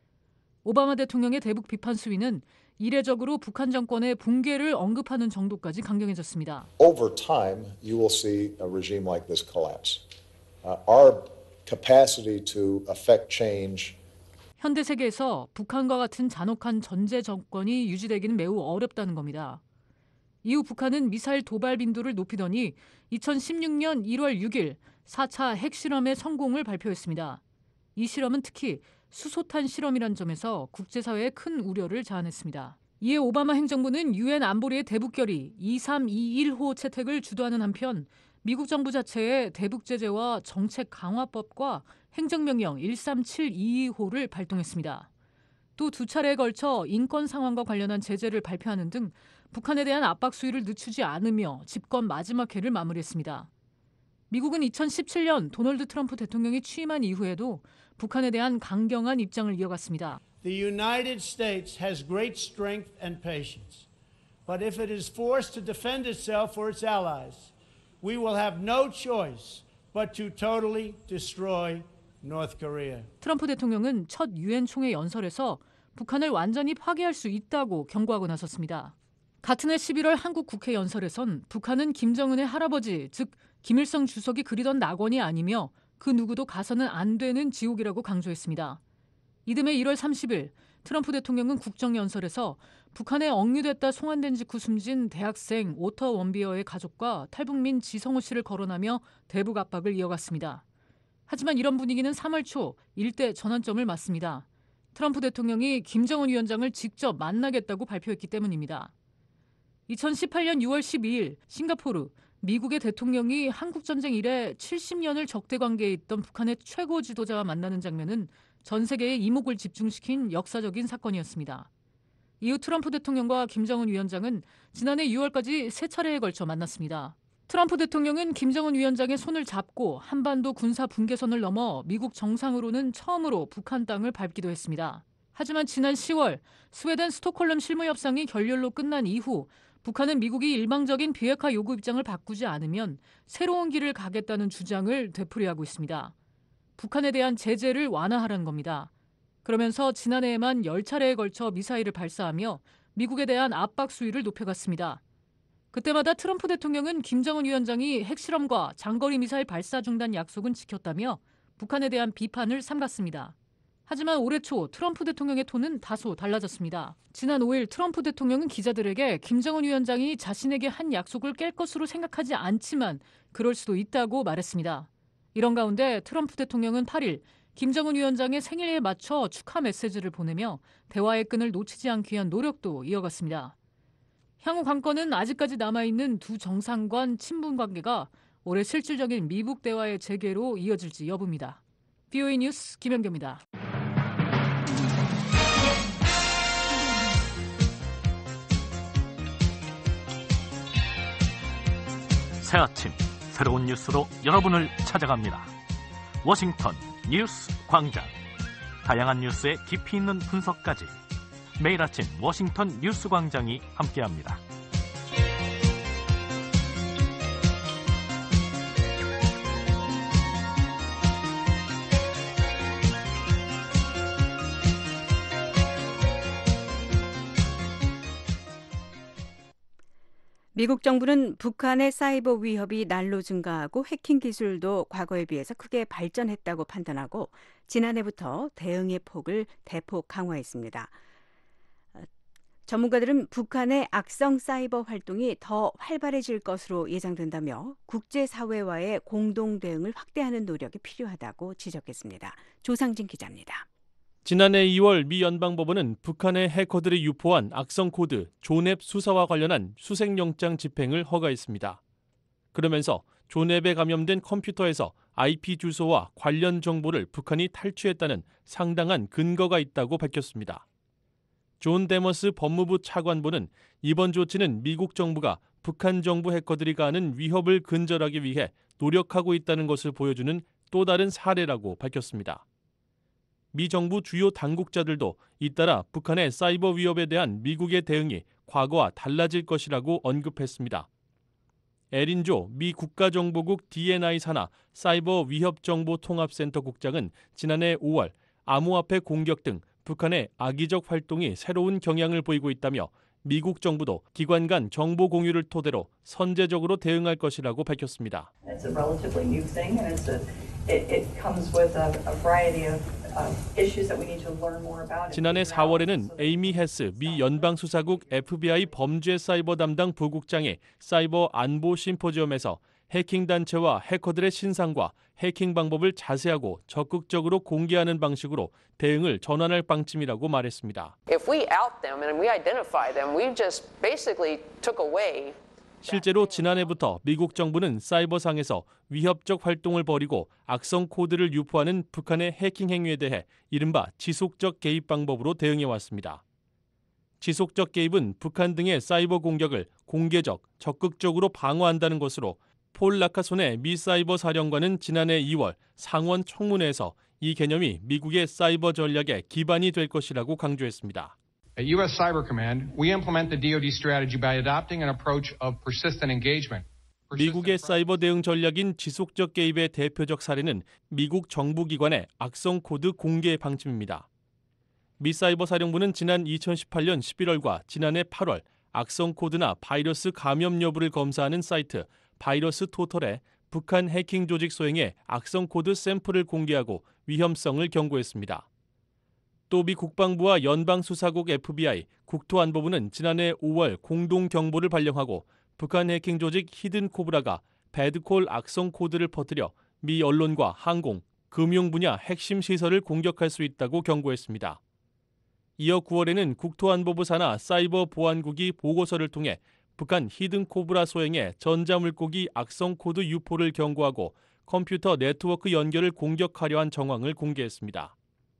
오바마 대통령의 대북 비판 수위는 이례적으로 북한 정권의 붕괴를 언급하는 정도까지 강경해졌습니다. Over time, you will see a regime like this collapse. Our capacity to affect change. 현대 세계에서 북한과 같은 잔혹한 전제 정권이 유지되기는 매우 어렵다는 겁니다. 이후 북한은 미사일 도발 빈도를 높이더니 2016년 1월 6일 4차 핵실험의 성공을 발표했습니다. 이 실험은 특히 수소탄 실험이란 점에서 국제사회에 큰 우려를 자아냈습니다. 이에 오바마 행정부는 유엔 안보리의 대북결의 2321호 채택을 주도하는 한편 미국 정부 자체의 대북 제재와 정책 강화법과 행정명령 13722호를 발동했습니다. 또 2차례에 걸쳐 인권 상황과 관련한 제재를 발표하는 등 북한에 대한 압박 수위를 늦추지 않으며 집권 마지막 해를 마무리했습니다. 미국은 2017년 도널드 트럼프 대통령이 취임한 이후에도 북한에 대한 강경한 입장을 이어갔습니다. The United States has great strength and patience. But if it is forced to defend itself or its allies, we will have no choice but to totally destroy North Korea. 트럼프 대통령은 첫 유엔 총회 연설에서 북한을 완전히 파괴할 수 있다고 경고하고 나섰습니다. 같은 해 11월 한국 국회 연설에선 북한은 김정은의 할아버지, 즉 김일성 주석이 그리던 낙원이 아니며 그 누구도 가서는 안 되는 지옥이라고 강조했습니다. 이듬해 1월 30일 트럼프 대통령은 국정연설에서 북한에 억류됐다 송환된 직후 숨진 대학생 오터 원비어의 가족과 탈북민 지성호 씨를 거론하며 대북 압박을 이어갔습니다. 하지만 이런 분위기는 3월 초 일대 전환점을 맞습니다. 트럼프 대통령이 김정은 위원장을 직접 만나겠다고 발표했기 때문입니다. 2018년 6월 12일 싱가포르 미국의 대통령이 한국전쟁 이래 70년을 적대 관계에 있던 북한의 최고 지도자와 만나는 장면은 전 세계의 이목을 집중시킨 역사적인 사건이었습니다. 이후 트럼프 대통령과 김정은 위원장은 지난해 6월까지 3차례에 걸쳐 만났습니다. 트럼프 대통령은 김정은 위원장의 손을 잡고 한반도 군사 분계선을 넘어 미국 정상으로는 처음으로 북한 땅을 밟기도 했습니다. 하지만 지난 10월 스웨덴 스톡홀름 실무협상이 결렬로 끝난 이후 북한은 미국이 일방적인 비핵화 요구 입장을 바꾸지 않으면 새로운 길을 가겠다는 주장을 되풀이하고 있습니다. 북한에 대한 제재를 완화하라는 겁니다. 그러면서 지난해에만 10차례에 걸쳐 미사일을 발사하며 미국에 대한 압박 수위를 높여갔습니다. 그때마다 트럼프 대통령은 김정은 위원장이 핵실험과 장거리 미사일 발사 중단 약속은 지켰다며 북한에 대한 비판을 삼갔습니다. 하지만 올해 초 트럼프 대통령의 톤은 다소 달라졌습니다. 지난 5일 트럼프 대통령은 기자들에게 김정은 위원장이 자신에게 한 약속을 깰 것으로 생각하지 않지만 그럴 수도 있다고 말했습니다. 이런 가운데 트럼프 대통령은 8일 김정은 위원장의 생일에 맞춰 축하 메시지를 보내며 대화의 끈을 놓치지 않기 위한 노력도 이어갔습니다. 향후 관건은 아직까지 남아있는 두 정상 간 친분 관계가 올해 실질적인 미북 대화의 재개로 이어질지 여부입니다. VOA 뉴스 김연경입니다. 새 아침 새로운 뉴스로 여러분을 찾아갑니다. 워싱턴 뉴스 광장. 다양한 뉴스의 깊이 있는 분석까지 매일 아침 워싱턴 뉴스 광장이 함께합니다. 미국 정부는 북한의 사이버 위협이 날로 증가하고 해킹 기술도 과거에 비해서 크게 발전했다고 판단하고 지난해부터 대응의 폭을 대폭 강화했습니다. 전문가들은 북한의 악성 사이버 활동이 더 활발해질 것으로 예상된다며 국제사회와의 공동 대응을 확대하는 노력이 필요하다고 지적했습니다. 조상진 기자입니다. 지난해 2월 미 연방법원은 북한의 해커들이 유포한 악성 코드 존앱 수사와 관련한 수색영장 집행을 허가했습니다. 그러면서 존앱에 감염된 컴퓨터에서 IP 주소와 관련 정보를 북한이 탈취했다는 상당한 근거가 있다고 밝혔습니다. 존 데머스 법무부 차관보는 이번 조치는 미국 정부가 북한 정부 해커들이 가하는 위협을 근절하기 위해 노력하고 있다는 것을 보여주는 또 다른 사례라고 밝혔습니다. 미 정부 주요 당국자들도 잇따라 북한의 사이버 위협에 대한 미국의 대응이 과거와 달라질 것이라고 언급했습니다. 에린조 미 국가정보국 D&I 산하 사이버 위협정보통합센터 국장은 지난해 5월 암호화폐 공격 등 북한의 악의적 활동이 새로운 경향을 보이고 있다며 미국 정부도 기관 간 정보 공유를 토대로 선제적으로 대응할 것이라고 밝혔습니다. It's a relatively new thing, and it comes with a variety of issues that we need to learn more about. 지난해 4월에는 에이미 헤스 미 연방수사국 FBI 범죄 사이버 담당 부국장이 사이버 안보 심포지엄에서 해킹 단체와 해커들의 신상과 해킹 방법을 자세하고 적극적으로 공개하는 방식으로 대응을 전환할 방침이라고 말했습니다. If we out them and we identify them, we just basically took away. 실제로 지난해부터 미국 정부는 사이버상에서 위협적 활동을 벌이고 악성 코드를 유포하는 북한의 해킹 행위에 대해 이른바 지속적 개입 방법으로 대응해 왔습니다. 지속적 개입은 북한 등의 사이버 공격을 공개적, 적극적으로 방어한다는 것으로 폴 라카손의 미 사이버 사령관은 지난해 2월 상원 청문회에서 이 개념이 미국의 사이버 전략의 기반이 될 것이라고 강조했습니다. At U.S. Cyber Command, we implement the DoD strategy by adopting an approach of persistent engagement. 미국의 사이버 대응 전략인 지속적 개입의 대표적 사례는 미국 정부기관의 악성 코드 공개 방침입니다. 미 사이버 사령부는 지난 2018년 11월과 지난해 8월 악성 코드나 바이러스 감염 여부를 검사하는 사이트 바이러스 토털에 북한 해킹 조직 소행의 악성 코드 샘플을 공개하고 위험성을 경고했습니다. 또 미 국방부와 연방수사국 FBI, 국토안보부는 지난해 5월 공동 경보를 발령하고 북한 해킹 조직 히든 코브라가 배드콜 악성 코드를 퍼뜨려 미 언론과 항공, 금융 분야 핵심 시설을 공격할 수 있다고 경고했습니다. 이어 9월에는 국토안보부 산하 사이버 보안국이 보고서를 통해 북한 히든 코브라 소행의 전자물고기 악성 코드 유포를 경고하고 컴퓨터 네트워크 연결을 공격하려 한 정황을 공개했습니다.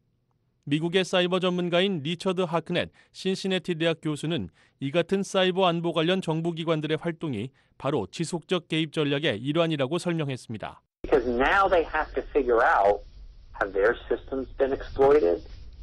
미국의 사이버 전문가인 리처드 하크넷 신시내티 대학 교수는 이 같은 사이버 안보 관련 정부기관들의 활동이 바로 지속적 개입 전략의 일환이라고 설명했습니다. Because now they have to figure out, have their systems been exploited?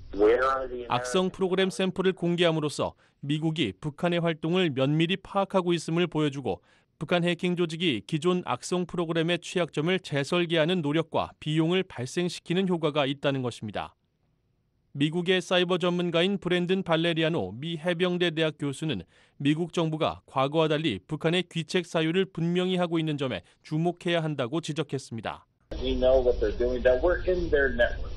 악성 프로그램 샘플을 공개함으로써 미국이 북한의 활동을 면밀히 파악하고 있음을 보여주고 북한 해킹 조직이 기존 악성 프로그램의 취약점을 재설계하는 노력과 비용을 발생시키는 효과가 있다는 것입니다. 미국의 사이버 전문가인 브랜든 발레리아노 미 해병대 대학 교수는 미국 정부가 과거와 달리 북한의 귀책 사유를 분명히 하고 있는 점에 주목해야 한다고 지적했습니다. We know what they're doing, that we're in their networks.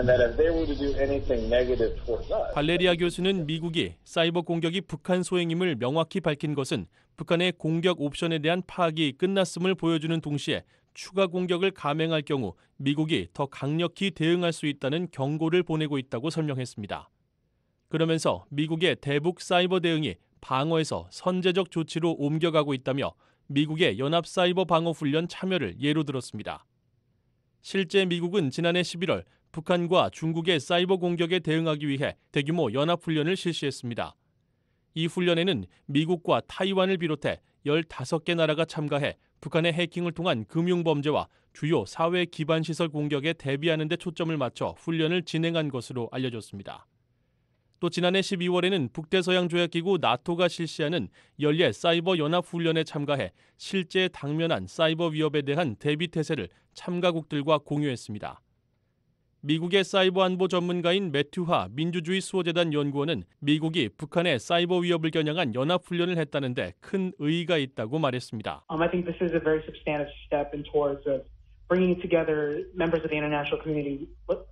발레리아 교수는 미국이 사이버 공격이 북한 소행임을 명확히 밝힌 것은 북한의 공격 옵션에 대한 파악이 끝났음을 보여주는 동시에 추가 공격을 감행할 경우 미국이 더 강력히 대응할 수 있다는 경고를 보내고 있다고 설명했습니다. 그러면서 미국의 대북 사이버 대응이 방어에서 선제적 조치로 옮겨가고 있다며 미국의 연합 사이버 방어 훈련 참여를 예로 들었습니다. 실제 미국은 지난해 11월 북한과 중국의 사이버 공격에 대응하기 위해 대규모 연합훈련을 실시했습니다. 이 훈련에는 미국과 타이완을 비롯해 15개 나라가 참가해 북한의 해킹을 통한 금융범죄와 주요 사회 기반 시설 공격에 대비하는 데 초점을 맞춰 훈련을 진행한 것으로 알려졌습니다. 또 지난해 12월에는 북대서양조약기구 나토가 실시하는 연례 사이버 연합훈련에 참가해 실제 당면한 사이버 위협에 대한 대비태세를 참가국들과 공유했습니다. 미국의 사이버 안보 전문가인 매튜하 민주주의 수호재단 연구원은 미국이 북한의 사이버 위협을 겨냥한 연합훈련을 했다는데 큰 의의가 있다고 말했습니다. I think this is a very substantive step in towards bringing together members of the international community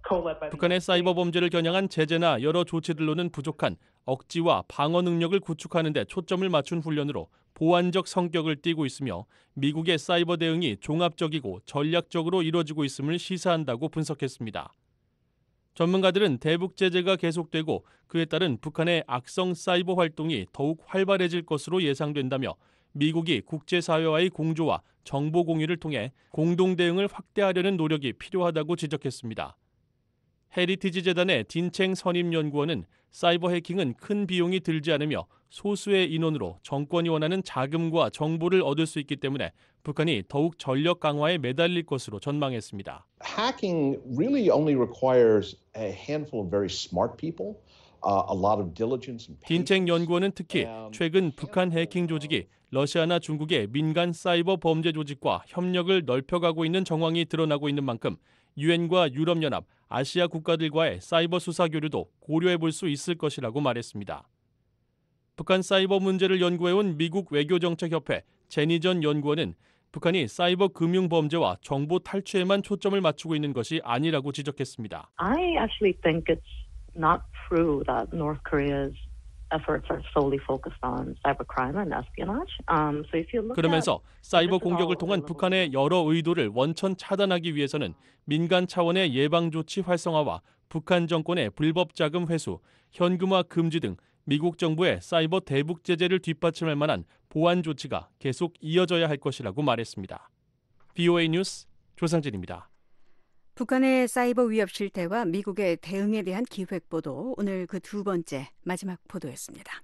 북한의 사이버 범죄를 겨냥한 제재나 여러 조치들로는 부족한 억지와 방어 능력을 구축하는 데 초점을 맞춘 훈련으로 보완적 성격을 띠고 있으며 미국의 사이버 대응이 종합적이고 전략적으로 이루어지고 있음을 시사한다고 분석했습니다. 전문가들은 대북 제재가 계속되고 그에 따른 북한의 악성 사이버 활동이 더욱 활발해질 것으로 예상된다며 미국이 국제사회와의 공조와 정보 공유를 통해 공동 대응을 확대하려는 노력이 필요하다고 지적했습니다. 헤리티지 재단의 딘챙 선임연구원은 사이버 해킹은 큰 비용이 들지 않으며 소수의 인원으로 정권이 원하는 자금과 정보를 얻을 수 있기 때문에 북한이 더욱 전력 강화에 매달릴 것으로 전망했습니다. Hacking really only requires a handful of very smart people, a lot of diligence and patience. 딘챙 연구원은 특히 최근 북한 해킹 조직이 러시아나 중국의 민간 사이버 범죄 조직과 협력을 넓혀가고 있는 정황이 드러나고 있는 만큼 유엔과 유럽연합, 아시아 국가들과의 사이버 수사 교류도 고려해 볼 수 있을 것이라고 말했습니다. 북한 사이버 문제를 연구해온 미국 외교정책협회 제니전 연구원은 북한이 사이버 금융 범죄와 정보 탈취에만 초점을 맞추고 있는 것이 아니라고 지적했습니다. I actually think it's not true that North Korea's efforts are solely focused on cybercrime and espionage. So if you look 그러면서 사이버 공격을 통한 북한의 여러 의도를 원천 차단하기 위해서는 민간 차원의 예방 조치 활성화와 북한 정권의 불법 자금 회수, 현금화 금지 등 미국 정부의 사이버 대북 제재를 뒷받침할 만한 보완 조치가 계속 이어져야 할 것이라고 말했습니다. BOA 뉴스 조상진입니다. 북한의 사이버 위협 실태와 미국의 대응에 대한 기획 보도, 오늘 그 두 번째 마지막 보도였습니다.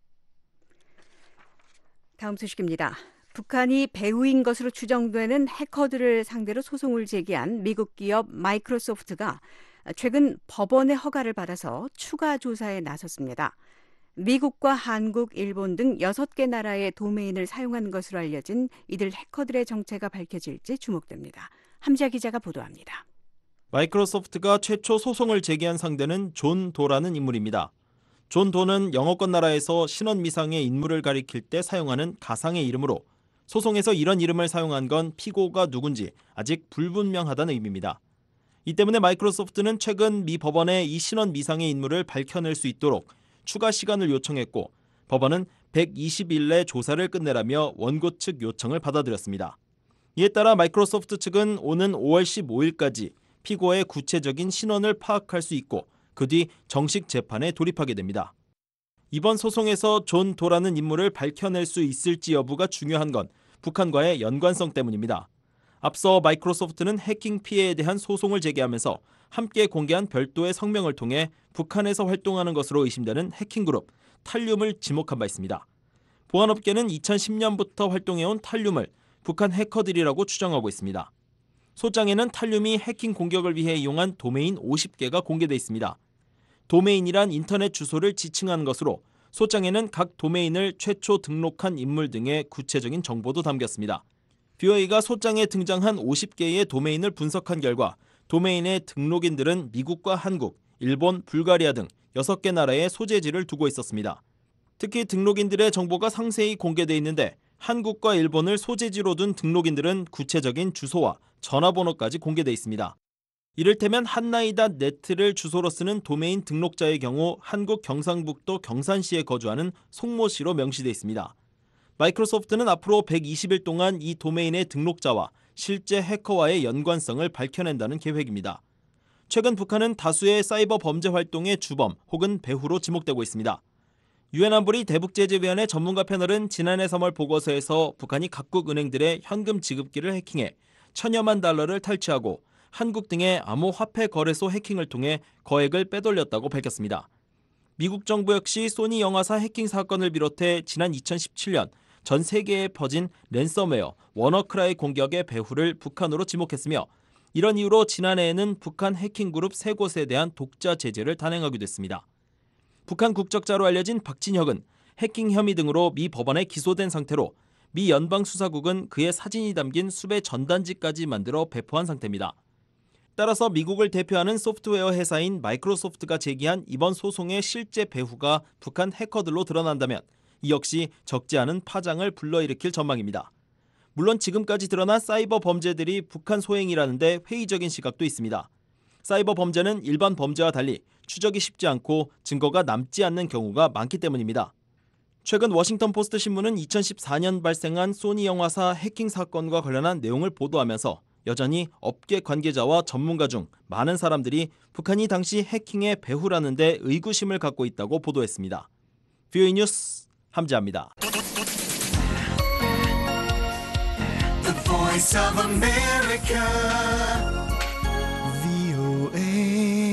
다음 소식입니다. 북한이 배후인 것으로 추정되는 해커들을 상대로 소송을 제기한 미국 기업 마이크로소프트가 최근 법원의 허가를 받아서 추가 조사에 나섰습니다. 미국과 한국, 일본 등 6개 나라의 도메인을 사용한 것으로 알려진 이들 해커들의 정체가 밝혀질지 주목됩니다. 함지아 기자가 보도합니다. 마이크로소프트가 최초 소송을 제기한 상대는 존 도라는 인물입니다. 존 도는 영어권 나라에서 신원 미상의 인물을 가리킬 때 사용하는 가상의 이름으로 소송에서 이런 이름을 사용한 건 피고가 누군지 아직 불분명하다는 의미입니다. 이 때문에 마이크로소프트는 최근 미 법원에 이 신원 미상의 인물을 밝혀낼 수 있도록 추가 시간을 요청했고 법원은 120일 내 조사를 끝내라며 원고 측 요청을 받아들였습니다. 이에 따라 마이크로소프트 측은 오는 5월 15일까지 피고의 구체적인 신원을 파악할 수 있고 그 뒤 정식 재판에 돌입하게 됩니다. 이번 소송에서 존 도라는 인물을 밝혀낼 수 있을지 여부가 중요한 건 북한과의 연관성 때문입니다. 앞서 마이크로소프트는 해킹 피해에 대한 소송을 제기하면서 함께 공개한 별도의 성명을 통해 북한에서 활동하는 것으로 의심되는 해킹그룹 탈륨을 지목한 바 있습니다. 보안업계는 2010년부터 활동해온 탈륨을 북한 해커들이라고 추정하고 있습니다. 소장에는 탈륨이 해킹 공격을 위해 이용한 도메인 50개가 공개돼 있습니다. 도메인이란 인터넷 주소를 지칭하는 것으로 소장에는 각 도메인을 최초 등록한 인물 등의 구체적인 정보도 담겼습니다. BOA가 소장에 등장한 50개의 도메인을 분석한 결과 도메인의 등록인들은 미국과 한국, 일본, 불가리아 등 6개 나라의 소재지를 두고 있었습니다. 특히 등록인들의 정보가 상세히 공개돼 있는데 한국과 일본을 소재지로 둔 등록인들은 구체적인 주소와 전화번호까지 공개돼 있습니다. 이를테면 한나이.net를 주소로 쓰는 도메인 등록자의 경우 한국 경상북도 경산시에 거주하는 송모 씨로 명시돼 있습니다. 마이크로소프트는 앞으로 120일 동안 이 도메인의 등록자와 실제 해커와의 연관성을 밝혀낸다는 계획입니다. 최근 북한은 다수의 사이버 범죄 활동의 주범 혹은 배후로 지목되고 있습니다. 유엔 안보리 대북제재위원회 전문가 패널은 지난해 3월 보고서에서 북한이 각국 은행들의 현금 지급기를 해킹해 천여만 달러를 탈취하고 한국 등의 암호화폐 거래소 해킹을 통해 거액을 빼돌렸다고 밝혔습니다. 미국 정부 역시 소니 영화사 해킹 사건을 비롯해 지난 2017년 전 세계에 퍼진 랜섬웨어, 워너크라이 공격의 배후를 북한으로 지목했으며 이런 이유로 지난해에는 북한 해킹그룹 3곳에 대한 독자 제재를 단행하기도 했습니다. 북한 국적자로 알려진 박진혁은 해킹 혐의 등으로 미 법원에 기소된 상태로 미 연방수사국은 그의 사진이 담긴 수배 전단지까지 만들어 배포한 상태입니다. 따라서 미국을 대표하는 소프트웨어 회사인 마이크로소프트가 제기한 이번 소송의 실제 배후가 북한 해커들로 드러난다면 이 역시 적지 않은 파장을 불러일으킬 전망입니다. 물론 지금까지 드러난 사이버 범죄들이 북한 소행이라는데 회의적인 시각도 있습니다. 사이버 범죄는 일반 범죄와 달리 추적이 쉽지 않고 증거가 남지 않는 경우가 많기 때문입니다. 최근 워싱턴 포스트 신문은 2014년 발생한 소니 영화사 해킹 사건과 관련한 내용을 보도하면서 여전히 업계 관계자와 전문가 중 많은 사람들이 북한이 당시 해킹의 배후라는 데 의구심을 갖고 있다고 보도했습니다. VOA 뉴스 함지아입니다. The Voice of America, VOA.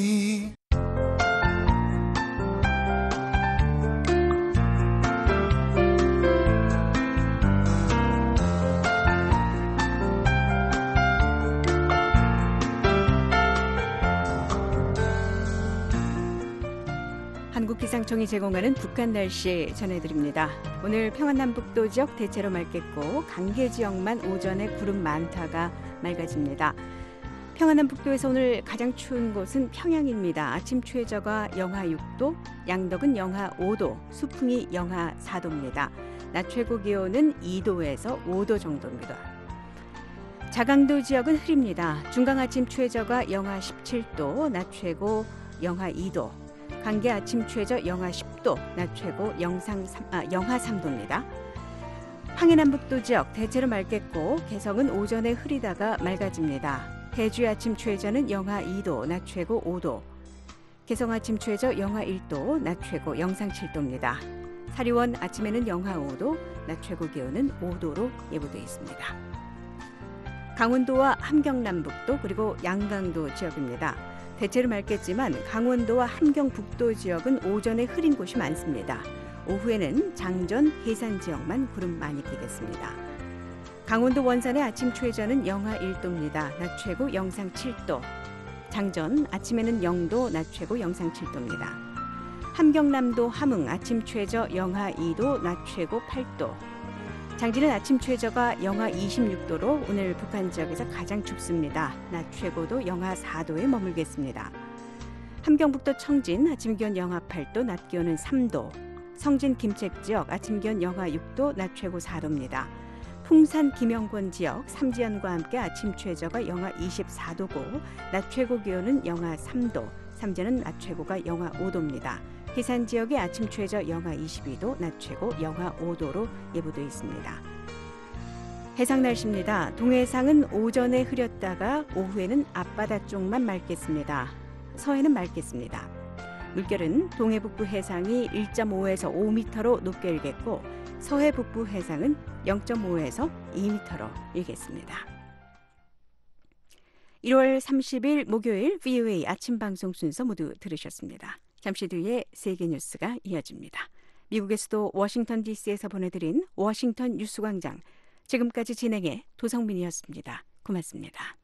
한국기상청이 제공하는 북한 날씨 전해드립니다. 오늘 평안남북도 지역 대체로 맑겠고 강계 지역만 오전에 구름 많다가 맑아집니다. 평안남북도에서 오늘 가장 추운 곳은 평양입니다. 아침 최저가 영하 6도, 양덕은 영하 5도, 수풍이 영하 4도입니다. 낮 최고 기온은 2도에서 5도 정도입니다. 자강도 지역은 흐립니다. 중강 아침 최저가 영하 17도, 낮 최고 영하 2도. 강계 아침 최저 영하 10도, 낮 최고 영하 3도입니다. 황해남북도 지역 대체로 맑겠고 개성은 오전에 흐리다가 맑아집니다. 대주의 아침 최저는 영하 2도, 낮 최고 5도. 개성 아침 최저 영하 1도, 낮 최고 영상 7도입니다. 사리원 아침에는 영하 5도, 낮 최고 기온은 5도로 예보되어 있습니다. 강원도와 함경남북도 그리고 양강도 지역입니다. 대체로 맑겠지만 강원도와 함경북도 지역은 오전에 흐린 곳이 많습니다. 오후에는 장전, 해산 지역만 구름 많이 끼겠습니다. 강원도 원산의 아침 최저는 영하 1도입니다. 낮 최고 영상 7도. 장전 아침에는 0도, 낮 최고 영상 7도입니다. 함경남도 함흥 아침 최저 영하 2도, 낮 최고 8도. 장진은 아침 최저가 영하 26도로 오늘 북한 지역에서 가장 춥습니다. 낮 최고도 영하 4도에 머물겠습니다. 함경북도 청진 아침 기온 영하 8도, 낮 기온은 3도. 성진 김책 지역 아침 기온 영하 6도, 낮 최고 4도입니다. 풍산 김영권 지역 삼지연과 함께 아침 최저가 영하 24도고 낮 최고 기온은 영하 3도. 삼지연은 낮 최고가 영하 5도입니다. 해산 지역의 아침 최저 영하 22도, 낮 최고 영하 5도로 예보되어 있습니다. 해상 날씨입니다. 동해상은 오전에 흐렸다가 오후에는 앞바다 쪽만 맑겠습니다. 서해는 맑겠습니다. 물결은 동해 북부 해상이 1.5에서 5m로 높게 일겠고 서해 북부 해상은 0.5에서 2m로 일겠습니다. 1월 30일 목요일 VOA 아침 방송 순서 모두 들으셨습니다. 잠시 뒤에 세계 뉴스가 이어집니다. 미국의 수도 워싱턴 DC에서 보내드린 워싱턴 뉴스광장. 지금까지 진행해 도성민이었습니다. 고맙습니다.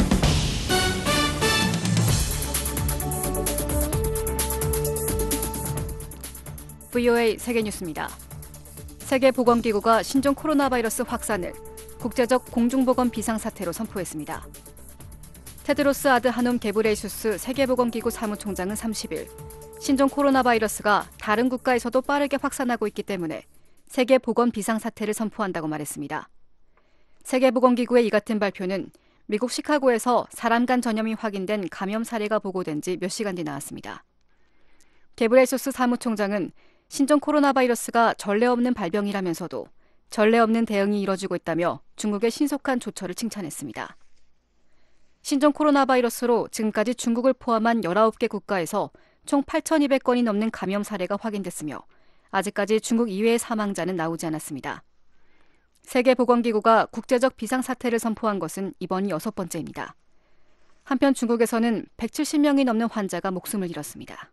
VOA 세계 뉴스입니다. 세계보건기구가 신종 코로나 바이러스 확산을 국제적 공중보건 비상사태로 선포했습니다. 테드로스 아드하놈 게브레이수스 세계보건기구 사무총장은 30일 신종 코로나 바이러스가 다른 국가에서도 빠르게 확산하고 있기 때문에 세계보건 비상사태를 선포한다고 말했습니다. 세계보건기구의 이 같은 발표는 미국 시카고에서 사람 간 전염이 확인된 감염 사례가 보고된 지 몇 시간 뒤 나왔습니다. 게브레이수스 사무총장은 신종 코로나 바이러스가 전례 없는 발병이라면서도 전례 없는 대응이 이뤄지고 있다며 중국의 신속한 조처를 칭찬했습니다. 신종 코로나 바이러스로 지금까지 중국을 포함한 19개 국가에서 총 8,200건이 넘는 감염 사례가 확인됐으며 아직까지 중국 이외의 사망자는 나오지 않았습니다. 세계보건기구가 국제적 비상사태를 선포한 것은 이번이 6번째입니다. 한편 중국에서는 170명이 넘는 환자가 목숨을 잃었습니다.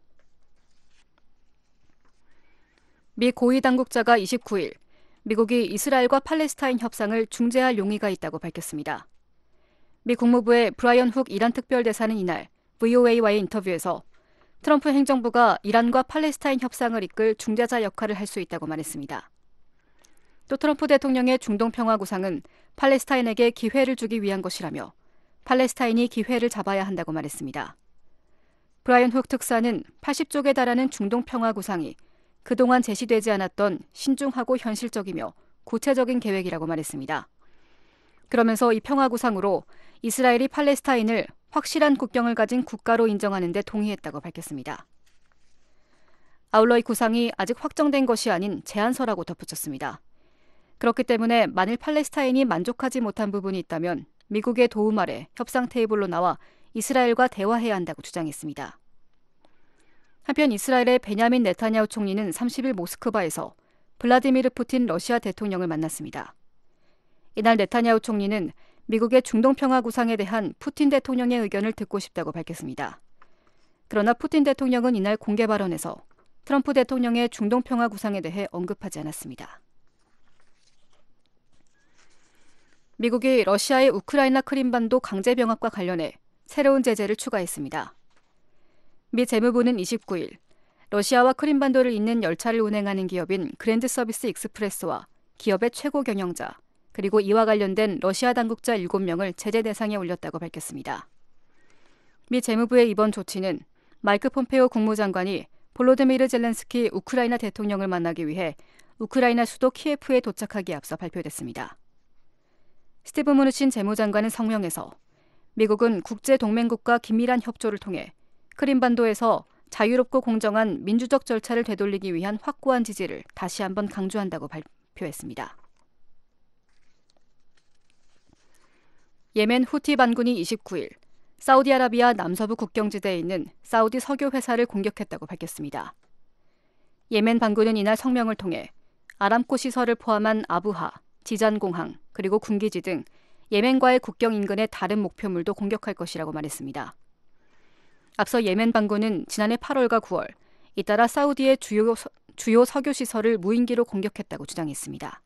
미 고위 당국자가 29일 미국이 이스라엘과 팔레스타인 협상을 중재할 용의가 있다고 밝혔습니다. 미 국무부의 브라이언 훅 이란 특별대사는 이날 VOA와의 인터뷰에서 트럼프 행정부가 이란과 팔레스타인 협상을 이끌 중재자 역할을 할 수 있다고 말했습니다. 또 트럼프 대통령의 중동평화구상은 팔레스타인에게 기회를 주기 위한 것이라며 팔레스타인이 기회를 잡아야 한다고 말했습니다. 브라이언 훅 특사는 80쪽에 달하는 중동평화구상이 그동안 제시되지 않았던 신중하고 현실적이며 구체적인 계획이라고 말했습니다. 그러면서 이 평화구상으로 이스라엘이 팔레스타인을 확실한 국경을 가진 국가로 인정하는 데 동의했다고 밝혔습니다. 아울러 이 구상이 아직 확정된 것이 아닌 제안서라고 덧붙였습니다. 그렇기 때문에 만일 팔레스타인이 만족하지 못한 부분이 있다면 미국의 도움 아래 협상 테이블로 나와 이스라엘과 대화해야 한다고 주장했습니다. 한편 이스라엘의 베냐민 네타냐후 총리는 30일 모스크바에서 블라디미르 푸틴 러시아 대통령을 만났습니다. 이날 네타냐후 총리는 미국의 중동평화 구상에 대한 푸틴 대통령의 의견을 듣고 싶다고 밝혔습니다. 그러나 푸틴 대통령은 이날 공개 발언에서 트럼프 대통령의 중동평화 구상에 대해 언급하지 않았습니다. 미국이 러시아의 우크라이나 크림반도 강제 병합과 관련해 새로운 제재를 추가했습니다. 미 재무부는 29일 러시아와 크림반도를 잇는 열차를 운행하는 기업인 그랜드 서비스 익스프레스와 기업의 최고 경영자 그리고 이와 관련된 러시아 당국자 7명을 제재 대상에 올렸다고 밝혔습니다. 미 재무부의 이번 조치는 마이크 폼페오 국무장관이 볼로디미르 젤렌스키 우크라이나 대통령을 만나기 위해 우크라이나 수도 키예프에 도착하기에 앞서 발표됐습니다. 스티브 무누신 재무장관은 성명에서 미국은 국제동맹국과 긴밀한 협조를 통해 크림반도에서 자유롭고 공정한 민주적 절차를 되돌리기 위한 확고한 지지를 다시 한번 강조한다고 발표했습니다. 예멘 후티 반군이 29일 사우디아라비아 남서부 국경지대에 있는 사우디 석유 회사를 공격했다고 밝혔습니다. 예멘 반군은 이날 성명을 통해 아람코 시설을 포함한 아부하, 지잔공항, 그리고 군기지 등 예멘과의 국경 인근의 다른 목표물도 공격할 것이라고 말했습니다. 앞서 예멘 반군은 지난해 8월과 9월 잇따라 사우디의 주요 석유 시설을 무인기로 공격했다고 주장했습니다.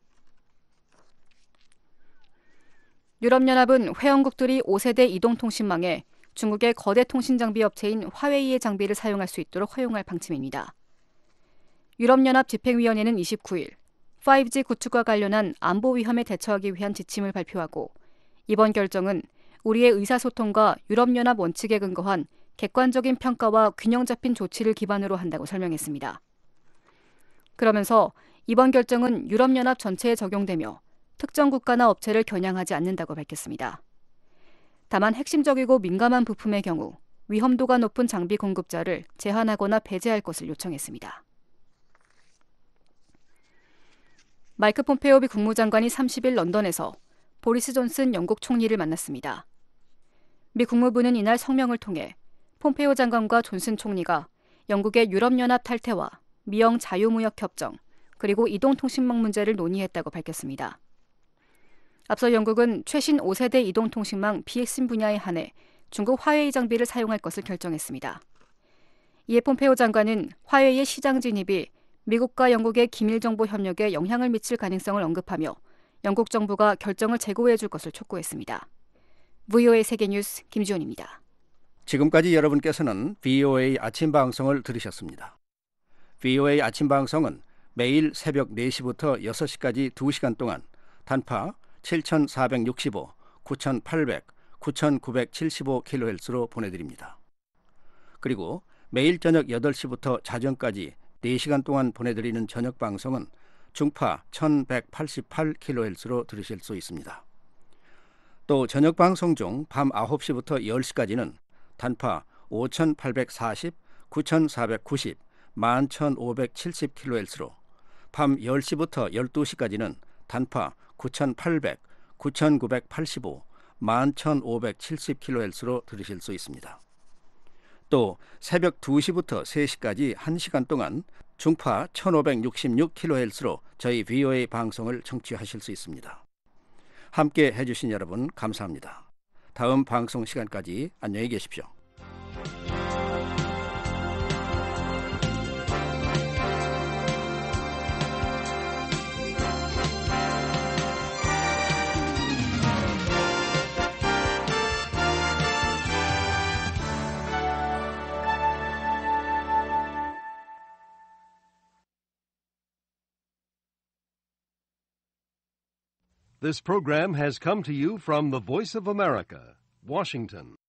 유럽연합은 회원국들이 5세대 이동통신망에 중국의 거대 통신장비 업체인 화웨이의 장비를 사용할 수 있도록 허용할 방침입니다. 유럽연합 집행위원회는 29일 5G 구축과 관련한 안보 위험에 대처하기 위한 지침을 발표하고 이번 결정은 우리의 의사소통과 유럽연합 원칙에 근거한 객관적인 평가와 균형 잡힌 조치를 기반으로 한다고 설명했습니다. 그러면서 이번 결정은 유럽연합 전체에 적용되며 특정 국가나 업체를 겨냥하지 않는다고 밝혔습니다. 다만 핵심적이고 민감한 부품의 경우 위험도가 높은 장비 공급자를 제한하거나 배제할 것을 요청했습니다. 마이크 폼페오 미 국무장관이 30일 런던에서 보리스 존슨 영국 총리를 만났습니다. 미 국무부는 이날 성명을 통해 폼페오 장관과 존슨 총리가 영국의 유럽연합 탈퇴와 미영 자유무역협정 그리고 이동통신망 문제를 논의했다고 밝혔습니다. 앞서 영국은 최신 5세대 이동통신망 BXM 분야에 한해 중국 화웨이 장비를 사용할 것을 결정했습니다. 이에 폼페오 장관은 화웨이의 시장 진입이 미국과 영국의 기밀정보 협력에 영향을 미칠 가능성을 언급하며 영국 정부가 결정을 재고해 줄 것을 촉구했습니다. VOA 세계뉴스 김지원입니다. 지금까지 여러분께서는 VOA 아침 방송을 들으셨습니다. VOA 아침 방송은 매일 새벽 4시부터 6시까지 2시간 동안 단파 7,465, 9,800, 9,975kHz로 보내드립니다. 그리고 매일 저녁 8시부터 자정까지 4시간 동안 보내드리는 저녁 방송은 중파 1,188kHz로 들으실 수 있습니다. 또 저녁 방송 중 밤 9시부터 10시까지는 단파 5,840, 9,490, 11,570kHz로 밤 10시부터 12시까지는 단파 9,800, 9,985, 11,570kHz로 들으실 수 있습니다. 또 새벽 2시부터 3시까지 1시간 동안 중파 1,566kHz로 저희 VOA 방송을 청취하실 수 있습니다. 함께 해주신 여러분 감사합니다. 다음 방송 시간까지 안녕히 계십시오. This program has come to you from the Voice of America, Washington.